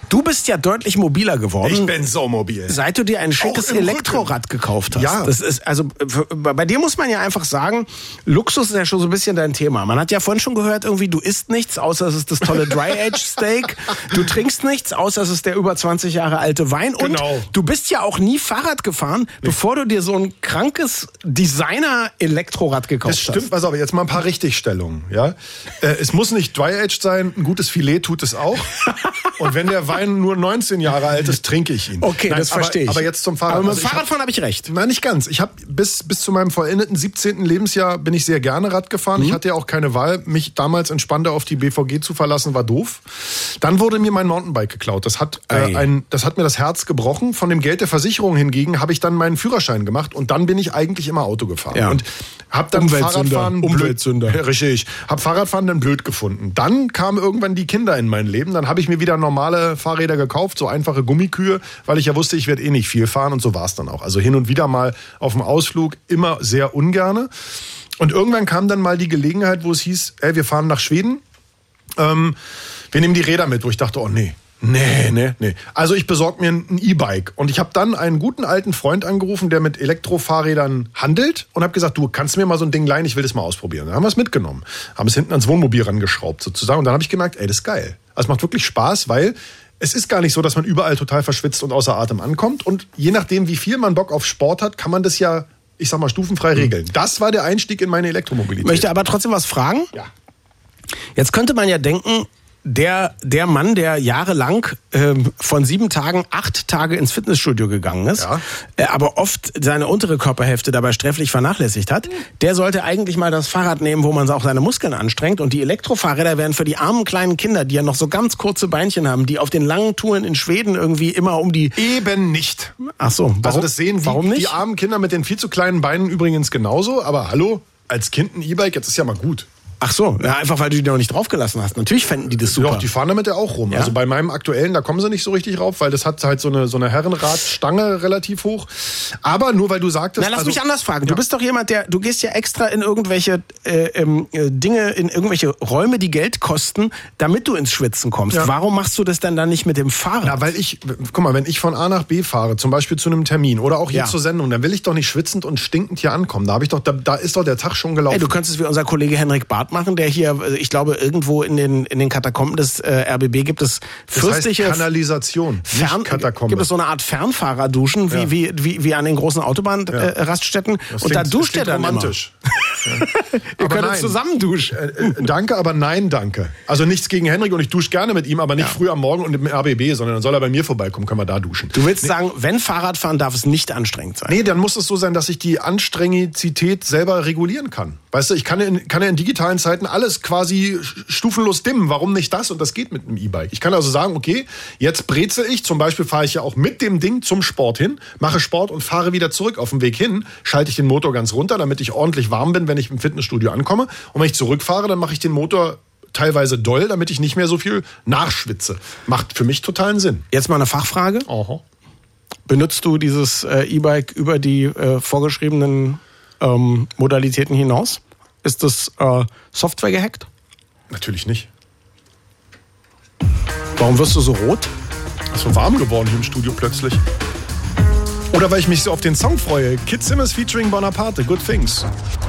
Du bist ja deutlich mobiler geworden.
Ich bin so mobil.
Seit du dir ein schickes Elektrorad gekauft hast.
Ja.
Das ist, also, bei dir muss man ja einfach sagen, Luxus ist ja schon so ein bisschen dein Thema. Man hat ja vorhin schon gehört, irgendwie, du isst nichts, außer es ist das tolle Dry-Age-Steak. Du trinkst nichts, außer es ist der über zwanzig Jahre alte Wein. Und
Genau.
du bist ja auch nie Fahrrad gefahren, nee. bevor du dir so ein krankes Designer-Elektrorad gekauft hast.
Das stimmt, pass auf, jetzt mal ein paar Richtigstellungen. Ja? Äh, es muss nicht Dry-Aged sein, ein gutes Filet tut es auch. Und wenn der Wein nur neunzehn Jahre alt ist, trinke ich ihn.
Okay,
Nein,
das verstehe ich.
Aber jetzt zum Fahrrad.
Aber mit
Also ich
Fahrradfahren habe ich recht.
Nein, nicht ganz. Ich habe bis, bis zu meinem vollendeten siebzehnten Lebensjahr bin ich sehr gerne Rad gefahren. Mhm. Ich hatte ja auch keine Wahl. Mich damals entspannter auf die B V G zu verlassen, war doof. Dann wurde mir mein Mountainbike geklaut. Das hat, äh, ein, das hat mir das Herz gebrochen. Von dem Geld der Versicherung hingegen habe ich dann meinen Führerschein gemacht und dann bin ich eigentlich immer Auto gefahren. Ja. Und habe dann Fahrradfahren
Umweltsünder.
Blöd, richtig. Hab Fahrradfahren dann blöd gefunden. Dann kamen irgendwann die Kinder in mein Leben. Dann habe ich mir wieder normale Fahrräder gekauft, so einfache Gummikühe, weil ich ja wusste, ich werde eh nicht viel fahren und so war es dann auch. Also hin und wieder mal auf dem Ausflug, immer sehr ungerne. Und irgendwann kam dann mal die Gelegenheit, wo es hieß, ey, wir fahren nach Schweden, ähm, wir nehmen die Räder mit, wo ich dachte, oh nee. Nee, nee, nee. Also ich besorge mir ein E-Bike. Und ich habe dann einen guten alten Freund angerufen, der mit Elektrofahrrädern handelt und habe gesagt, du kannst mir mal so ein Ding leihen, ich will das mal ausprobieren. Dann haben wir es mitgenommen, haben es hinten ans Wohnmobil rangeschraubt sozusagen. Und dann habe ich gemerkt, ey, das ist geil. Also es macht wirklich Spaß, weil es ist gar nicht so, dass man überall total verschwitzt und außer Atem ankommt. Und je nachdem, wie viel man Bock auf Sport hat, kann man das ja, ich sag mal, stufenfrei regeln. Das war der Einstieg in meine Elektromobilität.
Ich möchte aber trotzdem was fragen.
Ja.
Jetzt könnte man ja denken, Der, der Mann, der jahrelang ähm, von sieben Tagen acht Tage ins Fitnessstudio gegangen ist,
ja.
äh, aber oft seine untere Körperhälfte dabei sträflich vernachlässigt hat, der sollte eigentlich mal das Fahrrad nehmen, wo man auch seine Muskeln anstrengt. Und die Elektrofahrräder wären für die armen kleinen Kinder, die ja noch so ganz kurze Beinchen haben, die auf den langen Touren in Schweden irgendwie immer um die...
Eben nicht.
Ach so. Warum,
also das sehen die,
warum nicht?
die armen Kinder mit den viel zu kleinen Beinen übrigens genauso. Aber hallo, als Kind ein E-Bike, jetzt ist ja mal gut.
Ach so, ja, einfach weil du die noch nicht draufgelassen hast. Natürlich fänden die das super.
Doch, die fahren damit ja auch rum. Ja? Also bei meinem aktuellen, da kommen sie nicht so richtig rauf, weil das hat halt so eine, so eine Herrenradstange relativ hoch. Aber nur weil du sagtest...
Na, lass
also,
mich anders fragen. Du
ja.
bist doch jemand, der, du gehst ja extra in irgendwelche äh, ähm, Dinge, in irgendwelche Räume, die Geld kosten, damit du ins Schwitzen kommst. Ja. Warum machst du das denn dann nicht mit dem Fahrrad?
Na, weil ich, guck mal, wenn ich von A nach B fahre, zum Beispiel zu einem Termin oder auch hier
ja.
zur Sendung, dann will ich doch nicht schwitzend und stinkend hier ankommen. Da habe ich doch, da, da ist doch der Tag schon gelaufen.
Ey, du könntest es wie unser Kollege Henrik Barth machen, der hier, ich glaube, irgendwo in den, in den Katakomben des äh, R B B gibt es fürstliche...
Das heißt Kanalisation,
Fern,
nicht Katakombe.
Gibt es so eine Art Fernfahrerduschen, wie,
ja.
wie, wie, wie an den großen Autobahnraststätten.
Ja.
Äh, und da duscht er dann
romantisch.
immer. Ja. Ihr könnt
nein.
zusammen duschen.
Äh, äh, danke, aber nein, danke. Also nichts gegen Henrik und ich dusche gerne mit ihm, aber nicht ja. früh am Morgen und im R B B, sondern dann soll er bei mir vorbeikommen, können wir da duschen.
Du willst
nee.
sagen, wenn Fahrradfahren, darf es nicht anstrengend sein?
Nee, dann muss es so sein, dass ich die Anstrengizität selber regulieren kann. Weißt du, ich kann in, kann ja in digitalen Zeiten alles quasi stufenlos dimmen. Warum nicht das? Und das geht mit einem E-Bike. Ich kann also sagen, okay, jetzt brezel ich. Zum Beispiel fahre ich ja auch mit dem Ding zum Sport hin, mache Sport und fahre wieder zurück. Auf dem Weg hin schalte ich den Motor ganz runter, damit ich ordentlich warm bin, wenn ich im Fitnessstudio ankomme. Und wenn ich zurückfahre, dann mache ich den Motor teilweise doll, damit ich nicht mehr so viel nachschwitze. Macht für mich totalen Sinn.
Jetzt mal eine Fachfrage.
Aha.
Benutzt du dieses äh, E-Bike über die äh, vorgeschriebenen ähm, Modalitäten hinaus? Ist das äh, Software gehackt?
Natürlich nicht.
Warum wirst du so rot?
Es ist so warm geworden hier im Studio plötzlich. Oder weil ich mich so auf den Song freue. Kid Simmons featuring Bonaparte, Good Things.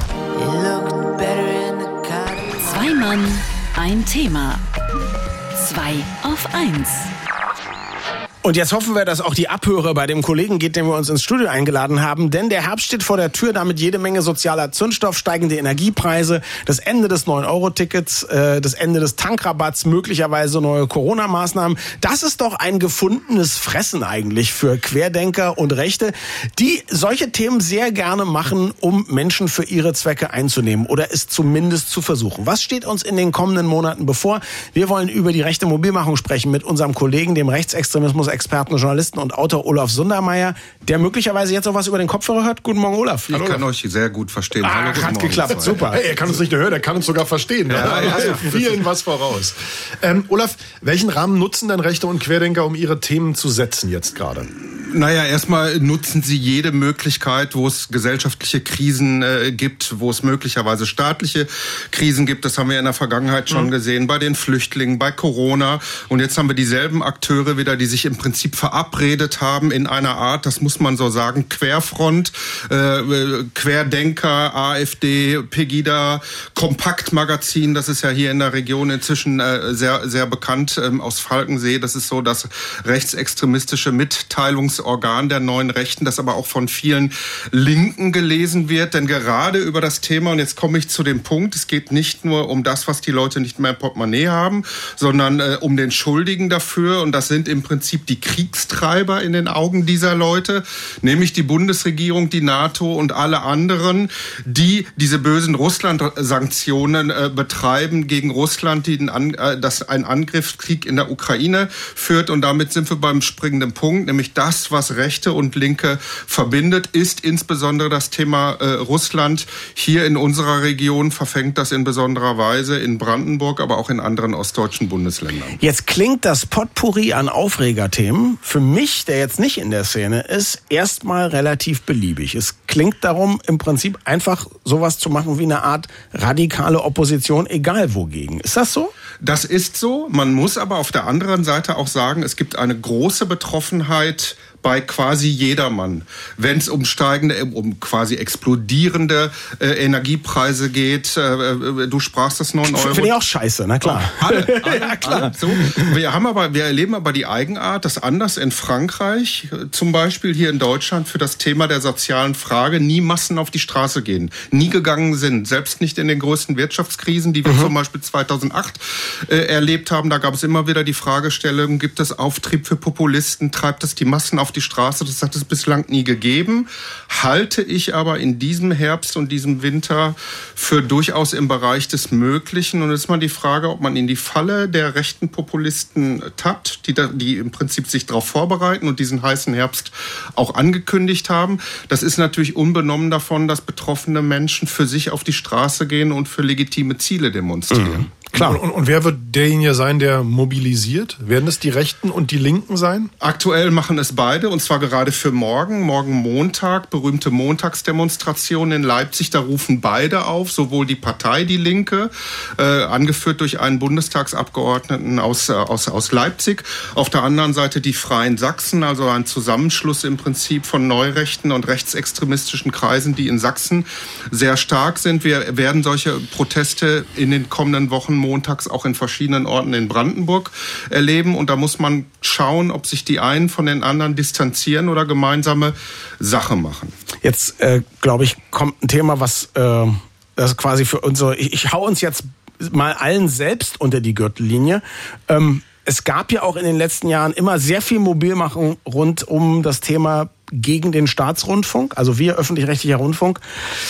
Zwei Mann, ein Thema. Zwei auf eins.
Und jetzt hoffen wir, dass auch die Abhörer bei dem Kollegen geht, den wir uns ins Studio eingeladen haben. Denn der Herbst steht vor der Tür, damit jede Menge sozialer Zündstoff, steigende Energiepreise, das Ende des neun Euro Tickets, äh, das Ende des Tankrabatts, möglicherweise neue Corona-Maßnahmen. Das ist doch ein gefundenes Fressen eigentlich für Querdenker und Rechte, die solche Themen sehr gerne machen, um Menschen für ihre Zwecke einzunehmen oder es zumindest zu versuchen. Was steht uns in den kommenden Monaten bevor? Wir wollen über die rechte Mobilmachung sprechen mit unserem Kollegen, dem Rechtsextremismus Experten, Journalisten und Autor Olaf Sundermeier, der möglicherweise jetzt auch was über den Kopfhörer hört. Guten Morgen, Olaf.
Ich
Hallo,
kann
Olaf.
euch sehr gut verstehen.
Ah,
Hallo, guten
hat
Morgen.
geklappt, super.
Hey, er kann uns nicht nur hören, er kann uns sogar verstehen.
Ja, ja,
also vielen was voraus. Ähm, Olaf, welchen Rahmen nutzen denn Rechte und Querdenker, um ihre Themen zu setzen jetzt gerade?
Naja, erstmal nutzen sie jede Möglichkeit, wo es gesellschaftliche Krisen äh, gibt, wo es möglicherweise staatliche Krisen gibt. Das haben wir in der Vergangenheit schon mhm. gesehen, bei den Flüchtlingen, bei Corona. Und jetzt haben wir dieselben Akteure wieder, die sich im Prinzip verabredet haben in einer Art, das muss man so sagen, Querfront, äh, Querdenker, AfD, Pegida, Kompaktmagazin, das ist ja hier in der Region inzwischen äh, sehr, sehr bekannt ähm, aus Falkensee. Das ist so das rechtsextremistische Mitteilungsorgan der neuen Rechten, das aber auch von vielen Linken gelesen wird. Denn gerade über das Thema, und jetzt komme ich zu dem Punkt, es geht nicht nur um das, was die Leute nicht mehr im Portemonnaie haben, sondern äh, um den Schuldigen dafür. Und das sind im Prinzip die Kriegstreiber in den Augen dieser Leute, nämlich die Bundesregierung, die NATO und alle anderen, die diese bösen Russland-Sanktionen äh, betreiben gegen Russland, die den An- äh, das ein Angriffskrieg in der Ukraine führt. Und damit sind wir beim springenden Punkt, nämlich das, was Rechte und Linke verbindet, ist insbesondere das Thema äh, Russland. Hier in unserer Region verfängt das in besonderer Weise in Brandenburg, aber auch in anderen ostdeutschen Bundesländern.
Jetzt klingt das Potpourri an Aufregerthemen für mich, der jetzt nicht in der Szene ist, erstmal relativ beliebig. Es klingt darum, im Prinzip einfach sowas zu machen wie eine Art radikale Opposition, egal wogegen. Ist das so?
Das ist so. Man muss aber auf der anderen Seite auch sagen, es gibt eine große Betroffenheit bei quasi jedermann. Wenn es um steigende, um quasi explodierende äh, Energiepreise geht, äh, du sprachst das neun Euro.
Finde ich auch scheiße, na klar.
Oh, alle, alle, ja, klar. Alle, so. Wir haben aber, wir erleben aber die Eigenart, dass anders in Frankreich, zum Beispiel hier in Deutschland, für das Thema der sozialen Frage nie Massen auf die Straße gehen, nie gegangen sind. Selbst nicht in den größten Wirtschaftskrisen, die wir mhm. zum Beispiel zweitausendacht äh, erlebt haben. Da gab es immer wieder die Fragestellung, gibt es Auftrieb für Populisten, treibt es die Massen auf die Straße? Das hat es bislang nie gegeben. Halte ich aber in diesem Herbst und diesem Winter für durchaus im Bereich des Möglichen. Und es ist mal die Frage, ob man in die Falle der rechten Populisten tappt, die, da, die im Prinzip sich darauf vorbereiten und diesen heißen Herbst auch angekündigt haben. Das ist natürlich unbenommen davon, dass betroffene Menschen für sich auf die Straße gehen und für legitime Ziele demonstrieren. Mhm.
Klar. Und, und wer wird derjenige sein, der mobilisiert? Werden es die Rechten und die Linken sein?
Aktuell machen es beide, und zwar gerade für morgen. Morgen Montag, berühmte Montagsdemonstration in Leipzig. Da rufen beide auf, sowohl die Partei Die Linke, äh, angeführt durch einen Bundestagsabgeordneten aus, äh, aus, aus Leipzig. Auf der anderen Seite die Freien Sachsen, also ein Zusammenschluss im Prinzip von neurechten und rechtsextremistischen Kreisen, die in Sachsen sehr stark sind. Wir werden solche Proteste in den kommenden Wochen montags auch in verschiedenen Orten in Brandenburg erleben. Und da muss man schauen, ob sich die einen von den anderen distanzieren oder gemeinsame Sache machen.
Jetzt, äh, glaube ich, kommt ein Thema, was äh, das quasi für unsere... Ich, ich hau uns jetzt mal allen selbst unter die Gürtellinie. Ähm, es gab ja auch in den letzten Jahren immer sehr viel Mobilmachung rund um das Thema gegen den Staatsrundfunk, also wir, öffentlich-rechtlicher Rundfunk.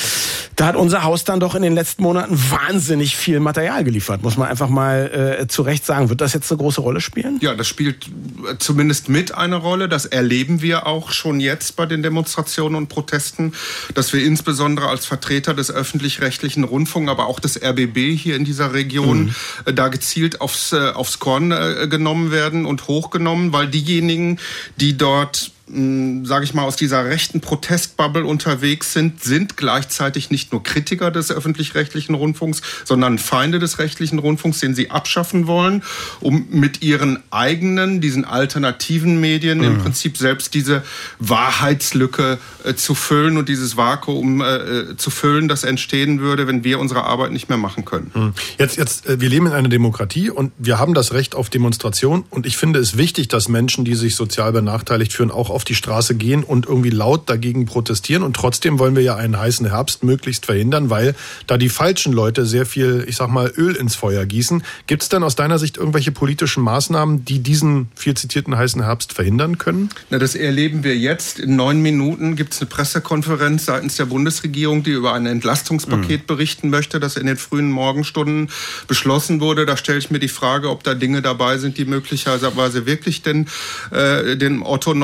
Da hat unser Haus dann doch in den letzten Monaten wahnsinnig viel Material geliefert, muss man einfach mal äh, zu Recht sagen. Wird das jetzt eine große Rolle spielen?
Ja, das spielt zumindest mit eine Rolle. Das erleben wir auch schon jetzt bei den Demonstrationen und Protesten, dass wir insbesondere als Vertreter des öffentlich-rechtlichen Rundfunks, aber auch des R B B hier in dieser Region, mhm. äh, da gezielt aufs, äh, aufs Korn äh, genommen werden und hochgenommen, weil diejenigen, die dort sage ich mal, aus dieser rechten Protestbubble unterwegs sind, sind gleichzeitig nicht nur Kritiker des öffentlich-rechtlichen Rundfunks, sondern Feinde des rechtlichen Rundfunks, den sie abschaffen wollen, um mit ihren eigenen, diesen alternativen Medien mhm. im Prinzip selbst diese Wahrheitslücke äh, zu füllen und dieses Vakuum äh, zu füllen, das entstehen würde, wenn wir unsere Arbeit nicht mehr machen können.
Mhm. Jetzt, jetzt, äh, wir leben in einer Demokratie und wir haben das Recht auf Demonstration, und ich finde es wichtig, dass Menschen, die sich sozial benachteiligt fühlen, auch auf die Straße gehen und irgendwie laut dagegen protestieren. Und trotzdem wollen wir ja einen heißen Herbst möglichst verhindern, weil da die falschen Leute sehr viel, ich sag mal, Öl ins Feuer gießen. Gibt es denn aus deiner Sicht irgendwelche politischen Maßnahmen, die diesen viel zitierten heißen Herbst verhindern können?
Na, das erleben wir jetzt. In neun Minuten gibt es eine Pressekonferenz seitens der Bundesregierung, die über ein Entlastungspaket mhm. berichten möchte, das in den frühen Morgenstunden beschlossen wurde. Da stelle ich mir die Frage, ob da Dinge dabei sind, die möglicherweise wirklich den, äh, den Otto normal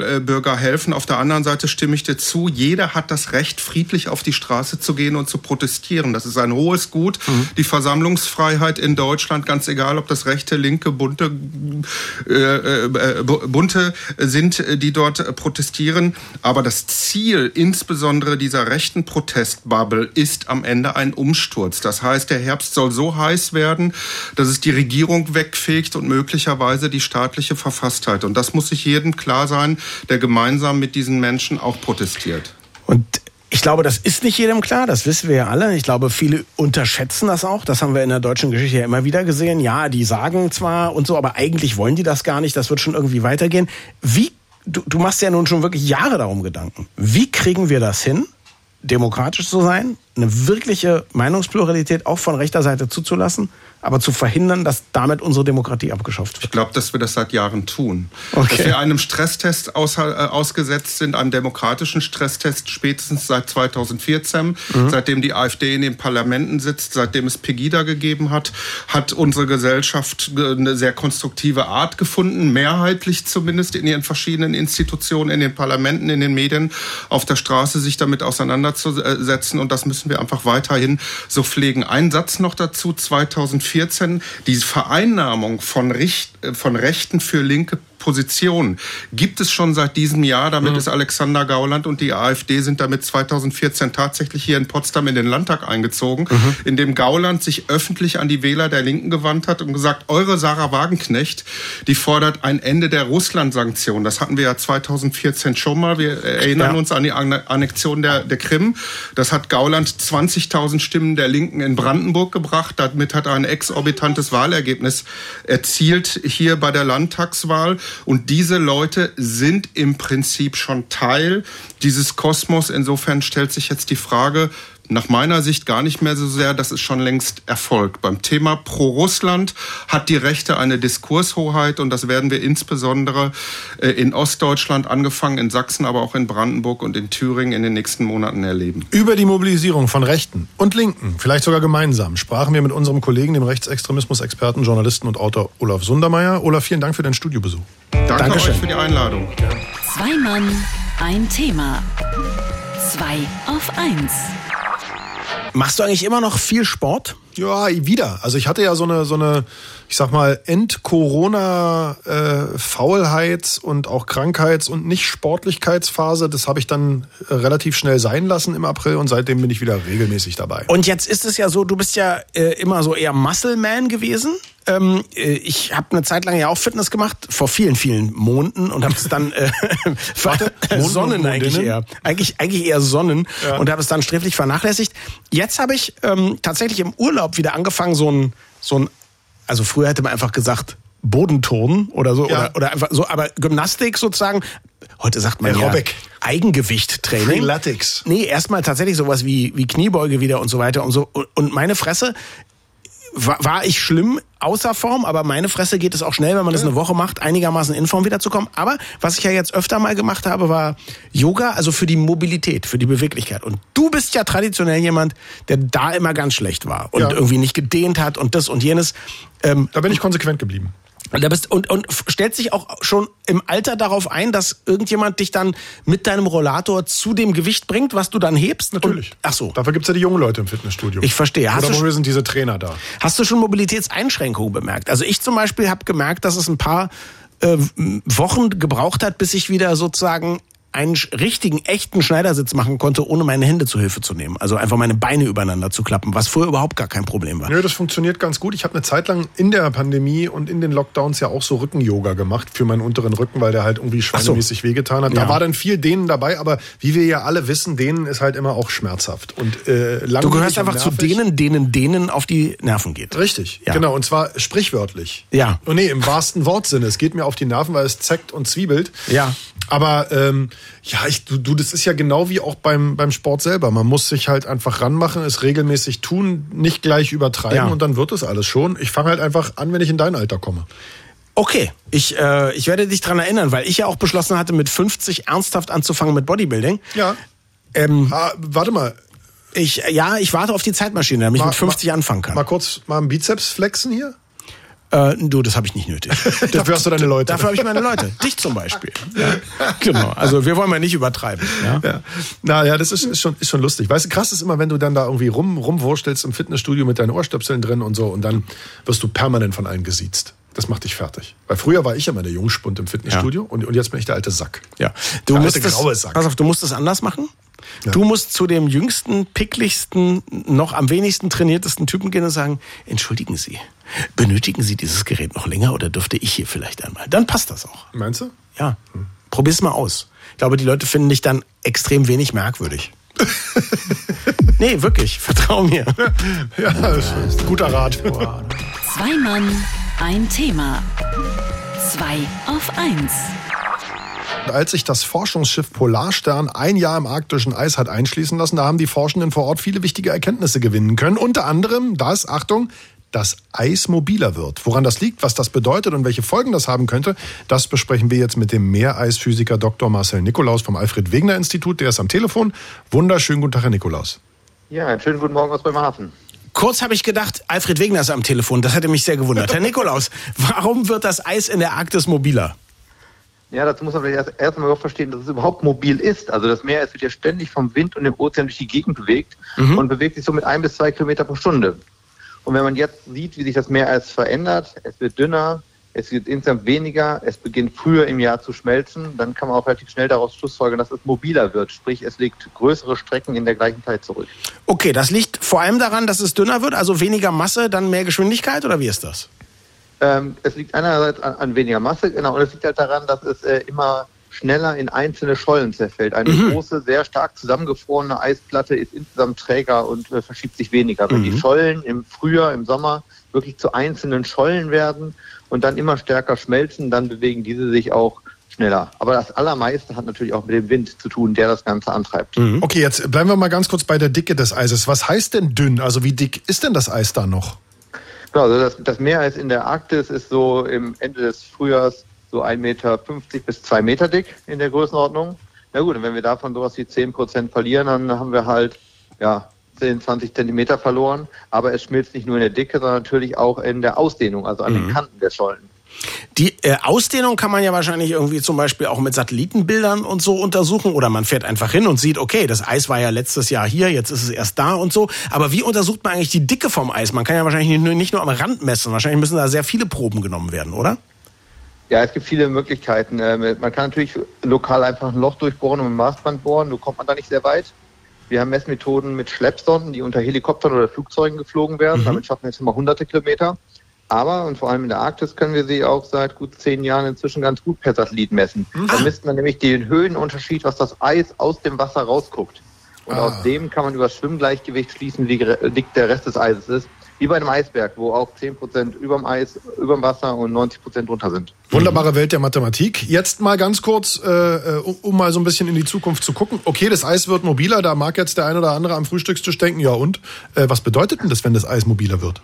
Normalbürger helfen. Auf der anderen Seite stimme ich dir zu, jeder hat das Recht, friedlich auf die Straße zu gehen und zu protestieren. Das ist ein hohes Gut. Mhm. Die Versammlungsfreiheit in Deutschland, ganz egal, ob das rechte, linke, bunte, äh, äh, bunte sind, die dort protestieren. Aber das Ziel insbesondere dieser rechten Protestbubble ist am Ende ein Umsturz. Das heißt, der Herbst soll so heiß werden, dass es die Regierung wegfegt und möglicherweise die staatliche Verfasstheit. Und das muss sich jedem klar sein, der gemeinsam mit diesen Menschen auch protestiert.
Und ich glaube, das ist nicht jedem klar, das wissen wir ja alle. Ich glaube, viele unterschätzen das auch. Das haben wir in der deutschen Geschichte ja immer wieder gesehen. Ja, die sagen zwar und so, aber eigentlich wollen die das gar nicht. Das wird schon irgendwie weitergehen. Wie, du, du machst ja nun schon wirklich Jahre darum Gedanken. Wie kriegen wir das hin, demokratisch zu sein, eine wirkliche Meinungspluralität auch von rechter Seite zuzulassen, aber zu verhindern, dass damit unsere Demokratie abgeschafft wird?
Ich glaube, dass wir das seit Jahren tun.
Okay.
Dass wir einem Stresstest aus, äh, ausgesetzt sind, einem demokratischen Stresstest spätestens seit zweitausendvierzehn. Mhm. Seitdem die AfD in den Parlamenten sitzt, seitdem es Pegida gegeben hat, hat unsere Gesellschaft eine sehr konstruktive Art gefunden, mehrheitlich zumindest in ihren verschiedenen Institutionen, in den Parlamenten, in den Medien, auf der Straße sich damit auseinanderzusetzen. Und das müssen wir einfach weiterhin so pflegen. Ein Satz noch dazu, zweitausendvierzehn, die Vereinnahmung von, Richt, von Rechten für linke Position gibt es schon seit diesem Jahr. Damit mhm. ist Alexander Gauland und die AfD sind damit zweitausendvierzehn tatsächlich hier in Potsdam in den Landtag eingezogen, mhm. in dem Gauland sich öffentlich an die Wähler der Linken gewandt hat und gesagt, eure Sarah Wagenknecht, die fordert ein Ende der Russland-Sanktionen. Das hatten wir ja zweitausendvierzehn schon mal. Wir erinnern ja. uns an die Annexion der, der Krim. Das hat Gauland zwanzigtausend Stimmen der Linken in Brandenburg gebracht. Damit hat er ein exorbitantes Wahlergebnis erzielt hier bei der Landtagswahl. Und diese Leute sind im Prinzip schon Teil dieses Kosmos. Insofern stellt sich jetzt die Frage, nach meiner Sicht gar nicht mehr so sehr, das ist schon längst erfolgt. Beim Thema Pro-Russland hat die Rechte eine Diskurshoheit und das werden wir insbesondere in Ostdeutschland, angefangen in Sachsen, aber auch in Brandenburg und in Thüringen in den nächsten Monaten erleben.
Über die Mobilisierung von Rechten und Linken, vielleicht sogar gemeinsam, sprachen wir mit unserem Kollegen, dem Rechtsextremismus-Experten, Journalisten und Autor Olaf Sundermeier. Olaf, vielen Dank für deinen Studiobesuch.
Danke
Dankeschön.
euch für die Einladung.
Zwei Mann, ein Thema. Zwei auf eins.
Machst du eigentlich immer noch viel Sport?
Ja, wieder. Also ich hatte ja so eine, so eine, ich sag mal, End-Corona-Faulheits- und auch Krankheits- und Nicht-Sportlichkeitsphase. Das habe ich dann äh, relativ schnell sein lassen im April und seitdem bin ich wieder regelmäßig dabei.
Und jetzt ist es ja so, du bist ja äh, immer so eher Muscle-Man gewesen. Ähm, ich habe eine Zeit lang ja auch Fitness gemacht, vor vielen, vielen Monaten und habe es dann äh,
Warte,
Sonnen eigentlich eher, eigentlich, eigentlich eher Sonnen ja. und habe es dann sträflich vernachlässigt. Jetzt habe ich ähm, tatsächlich im Urlaub wieder angefangen, so ein, so ein, also früher hätte man einfach gesagt Bodenturnen oder so ja. oder, oder einfach so, aber Gymnastik sozusagen. Heute sagt man
Aerobic.
Ja Eigengewichttraining.
Freeletics.
Nee, erstmal tatsächlich sowas wie, wie Kniebeuge wieder und so weiter und so. Und meine Fresse, war, war ich schlimm außer Form, aber meine Fresse geht es auch schnell, wenn man das eine Woche macht, einigermaßen in Form wiederzukommen. Aber was ich ja jetzt öfter mal gemacht habe, war Yoga, also für die Mobilität, für die Beweglichkeit. Und du bist ja traditionell jemand, der da immer ganz schlecht war und ja. irgendwie nicht gedehnt hat und das und jenes.
Ähm, da bin ich konsequent geblieben.
Und, da bist, und, und stellt sich auch schon im Alter darauf ein, dass irgendjemand dich dann mit deinem Rollator zu dem Gewicht bringt, was du dann hebst?
Natürlich.
Und, ach so.
Dafür gibt's ja die jungen Leute im Fitnessstudio.
Ich verstehe. Hast
Oder
du
wo sind diese Trainer da?
Hast du schon Mobilitätseinschränkungen bemerkt? Also ich zum Beispiel habe gemerkt, dass es ein paar äh, Wochen gebraucht hat, bis ich wieder sozusagen einen richtigen, echten Schneidersitz machen konnte, ohne meine Hände zu Hilfe zu nehmen. Also einfach meine Beine übereinander zu klappen, was früher überhaupt gar kein Problem war.
Nö, das funktioniert ganz gut. Ich habe eine Zeit lang in der Pandemie und in den Lockdowns ja auch so Rücken-Yoga gemacht für meinen unteren Rücken, weil der halt irgendwie schweinemäßig so. wehgetan hat. Da ja. war dann viel Dehnen dabei, aber wie wir ja alle wissen, Dehnen ist halt immer auch schmerzhaft. Und äh, langwierig.
Du gehörst einfach zu denen, denen denen auf die Nerven geht.
Richtig,
ja.
genau. Und zwar sprichwörtlich.
Ja.
Und nee, im wahrsten Wortsinne. Es geht mir auf die Nerven, weil es zeckt und zwiebelt.
Ja.
Aber ähm, ja, ich, du, du, das ist ja genau wie auch beim, beim Sport selber. Man muss sich halt einfach ranmachen, es regelmäßig tun, nicht gleich übertreiben ja. und dann wird es alles schon. Ich fange halt einfach an, wenn ich in dein Alter komme.
Okay, ich, äh, ich werde dich dran erinnern, weil ich ja auch beschlossen hatte, mit fünfzig ernsthaft anzufangen mit Bodybuilding.
Ja.
Ähm,
ah, warte mal.
Ich, ja, ich warte auf die Zeitmaschine, damit ich
mal,
mit fünfzig
mal,
anfangen kann.
Mal kurz mal einen Bizeps flexen hier.
Äh, du, das habe ich nicht nötig.
Dafür hast du deine Leute.
Dafür habe ich meine Leute. Dich zum Beispiel. Ja. Genau. Also wir wollen mal nicht übertreiben. Ja.
Ja. Na ja, das ist, ist, schon, ist schon lustig. Weißt du, krass ist immer, wenn du dann da irgendwie rum, rumwurstelst im Fitnessstudio mit deinen Ohrstöpseln drin und so und dann wirst du permanent von allen gesiezt. Das macht dich fertig. Weil früher war ich immer der Jungspund im Fitnessstudio ja. und, und jetzt bin ich der alte Sack.
Ja. Du
der
musst
alte
das,
graue Sack.
Pass auf, du musst das anders machen. Ja. Du musst zu dem jüngsten, pickligsten, noch am wenigsten trainiertesten Typen gehen und sagen, entschuldigen Sie, benötigen Sie dieses Gerät noch länger oder dürfte ich hier vielleicht einmal? Dann passt das auch.
Meinst du?
Ja. Hm. Probier's mal aus. Ich glaube, die Leute finden dich dann extrem wenig merkwürdig. Nee, wirklich. Vertrau mir.
Ja, das ist ein guter Rat.
Zwei Mann, ein Thema. Zwei auf eins.
Als sich das Forschungsschiff Polarstern ein Jahr im arktischen Eis hat einschließen lassen, da haben die Forschenden vor Ort viele wichtige Erkenntnisse gewinnen können. Unter anderem, dass, Achtung, das Eis mobiler wird. Woran das liegt, was das bedeutet und welche Folgen das haben könnte, das besprechen wir jetzt mit dem Meereisphysiker Doktor Marcel Nikolaus vom Alfred-Wegener-Institut. Der ist am Telefon. Wunderschönen guten Tag, Herr Nikolaus.
Ja, einen schönen guten Morgen aus Bremerhaven.
Kurz habe ich gedacht, Alfred Wegener ist am Telefon. Das hätte mich sehr gewundert. Herr Nikolaus, warum wird das Eis in der Arktis mobiler?
Ja, dazu muss man vielleicht erst, erst mal verstehen, dass es überhaupt mobil ist. Also das Meer wird ja ständig vom Wind und dem Ozean durch die Gegend bewegt mhm. und bewegt sich so mit ein bis zwei Kilometer pro Stunde. Und wenn man jetzt sieht, wie sich das Meereis verändert, es wird dünner, es wird insgesamt weniger, es beginnt früher im Jahr zu schmelzen, dann kann man auch relativ schnell daraus schlussfolgern, dass es mobiler wird. Sprich, es legt größere Strecken in der gleichen Zeit zurück.
Okay, das liegt vor allem daran, dass es dünner wird, also weniger Masse, dann mehr Geschwindigkeit, oder wie ist das?
Ähm, es liegt einerseits an, an weniger Masse, genau, und es liegt halt daran, dass es äh, immer schneller in einzelne Schollen zerfällt. Eine mhm. große, sehr stark zusammengefrorene Eisplatte ist insgesamt träger und äh, verschiebt sich weniger. Wenn mhm. die Schollen im Frühjahr, im Sommer wirklich zu einzelnen Schollen werden und dann immer stärker schmelzen, dann bewegen diese sich auch schneller. Aber das Allermeiste hat natürlich auch mit dem Wind zu tun, der das Ganze antreibt.
Mhm. Okay, jetzt bleiben wir mal ganz kurz bei der Dicke des Eises. Was heißt denn dünn? Also wie dick ist denn das Eis da noch?
Genau, also das, das Meereis in der Arktis ist so im Ende des Frühjahrs so ein Meter fünfzig bis zwei Meter dick in der Größenordnung. Na gut, und wenn wir davon sowas wie zehn Prozent verlieren, dann haben wir halt ja zehn, zwanzig Zentimeter verloren. Aber es schmilzt nicht nur in der Dicke, sondern natürlich auch in der Ausdehnung, also an mhm. den Kanten der Schollen.
Die äh, Ausdehnung kann man ja wahrscheinlich irgendwie zum Beispiel auch mit Satellitenbildern und so untersuchen. Oder man fährt einfach hin und sieht, okay, das Eis war ja letztes Jahr hier, jetzt ist es erst da und so. Aber wie untersucht man eigentlich die Dicke vom Eis? Man kann ja wahrscheinlich nicht nur, nicht nur am Rand messen. Wahrscheinlich müssen da sehr viele Proben genommen werden, oder?
Ja, es gibt viele Möglichkeiten. Man kann natürlich lokal einfach ein Loch durchbohren und mit dem Maßband bohren. Nur kommt man da nicht sehr weit. Wir haben Messmethoden mit Schleppsonden, die unter Helikoptern oder Flugzeugen geflogen werden. Mhm. Damit schaffen wir jetzt immer hunderte Kilometer. Aber, und vor allem in der Arktis, können wir sie auch seit gut zehn Jahren inzwischen ganz gut per Satellit messen. Mhm. Da misst man nämlich den Höhenunterschied, was das Eis aus dem Wasser rausguckt. Und ah. aus dem kann man über das Schwimmgleichgewicht schließen, wie dick der Rest des Eises ist. Wie bei einem Eisberg, wo auch zehn Prozent überm Eis, überm Wasser und neunzig Prozent drunter sind.
Wunderbare Welt der Mathematik. Jetzt mal ganz kurz, äh, um, um mal so ein bisschen in die Zukunft zu gucken. Okay, das Eis wird mobiler, da mag jetzt der ein oder andere am Frühstückstisch denken, ja und? Äh, was bedeutet denn das, wenn das Eis mobiler wird?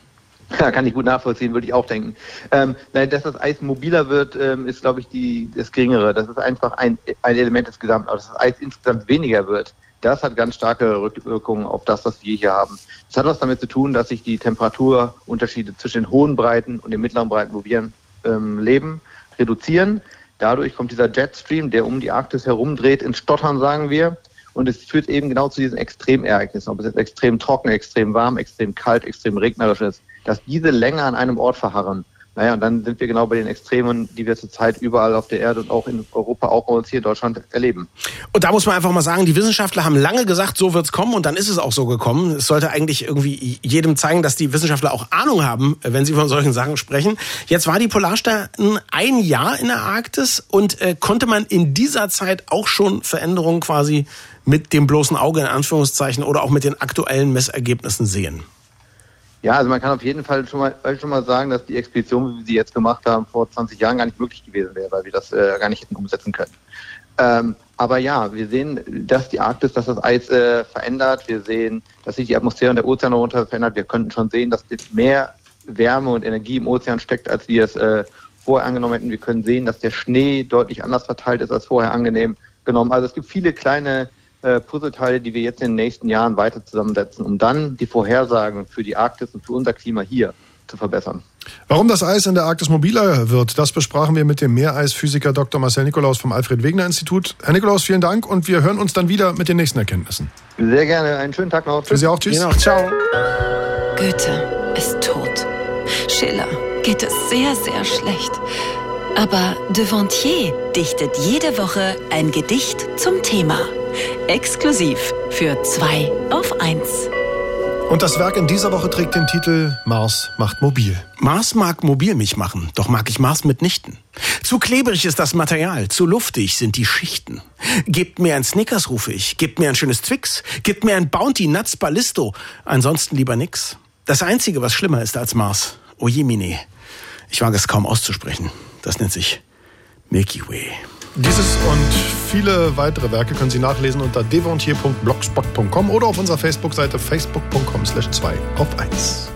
Ja, kann ich gut nachvollziehen, würde ich auch denken. Ähm, nein, dass das Eis mobiler wird, ähm, ist, glaube ich, die, das Geringere. Das ist einfach ein, ein Element des Gesamten. Aber dass das Eis insgesamt weniger wird, das hat ganz starke Rückwirkungen auf das, was wir hier haben. Das hat was damit zu tun, dass sich die Temperaturunterschiede zwischen den hohen Breiten und den mittleren Breiten, wo wir ähm, leben, reduzieren. Dadurch kommt dieser Jetstream, der um die Arktis herumdreht, ins Stottern, sagen wir. Und es führt eben genau zu diesen Extremereignissen, ob es jetzt extrem trocken, extrem warm, extrem kalt, extrem regnerisch ist, dass diese länger an einem Ort verharren. Naja, und dann sind wir genau bei den Extremen, die wir zurzeit überall auf der Erde und auch in Europa, auch bei uns hier in Deutschland erleben.
Und da muss man einfach mal sagen, die Wissenschaftler haben lange gesagt, so wird's kommen und dann ist es auch so gekommen. Es sollte eigentlich irgendwie jedem zeigen, dass die Wissenschaftler auch Ahnung haben, wenn sie von solchen Sachen sprechen. Jetzt war die Polarstern ein Jahr in der Arktis und äh, konnte man in dieser Zeit auch schon Veränderungen quasi mit dem bloßen Auge in Anführungszeichen oder auch mit den aktuellen Messergebnissen sehen?
Ja, also man kann auf jeden Fall schon mal, schon mal sagen, dass die Expedition, wie wir sie jetzt gemacht haben, vor zwanzig Jahren gar nicht möglich gewesen wäre, weil wir das äh, gar nicht hätten umsetzen können. Ähm, aber ja, wir sehen, dass die Arktis, dass das Eis äh, verändert. Wir sehen, dass sich die Atmosphäre und der Ozean darunter verändert. Wir könnten schon sehen, dass mehr Wärme und Energie im Ozean steckt, als wir es äh, vorher angenommen hätten. Wir können sehen, dass der Schnee deutlich anders verteilt ist als vorher angenehm genommen. Also es gibt viele kleine äh, Puzzleteile, die wir jetzt in den nächsten Jahren weiter zusammensetzen, um dann die Vorhersagen für die Arktis und für unser Klima hier zu verbessern.
Warum das Eis in der Arktis mobiler wird, das besprachen wir mit dem Meereisphysiker Doktor Marcel Nikolaus vom Alfred-Wegener-Institut. Herr Nikolaus, vielen Dank und wir hören uns dann wieder mit den nächsten Erkenntnissen.
Sehr gerne. Einen schönen Tag noch.
Für Sie auch. Tschüss.
Genau. Ciao.
Goethe ist tot. Schiller geht es sehr, sehr schlecht. Aber Devontier dichtet jede Woche ein Gedicht zum Thema. Exklusiv für zwei auf eins.
Und das Werk in dieser Woche trägt den Titel Mars macht mobil.
Mars mag mobil mich machen, doch mag ich Mars mitnichten. Zu klebrig ist das Material, zu luftig sind die Schichten. Gebt mir ein Snickers, rufe ich, gebt mir ein schönes Twix, gebt mir ein Bounty Nuts Ballisto, ansonsten lieber nix. Das Einzige, was schlimmer ist als Mars, oh jemine, ich wage es kaum auszusprechen, das nennt sich Milky Way.
Dieses und viele weitere Werke können Sie nachlesen unter devontier punkt blogspot punkt com oder auf unserer Facebook-Seite facebook punkt com slash zwei auf eins.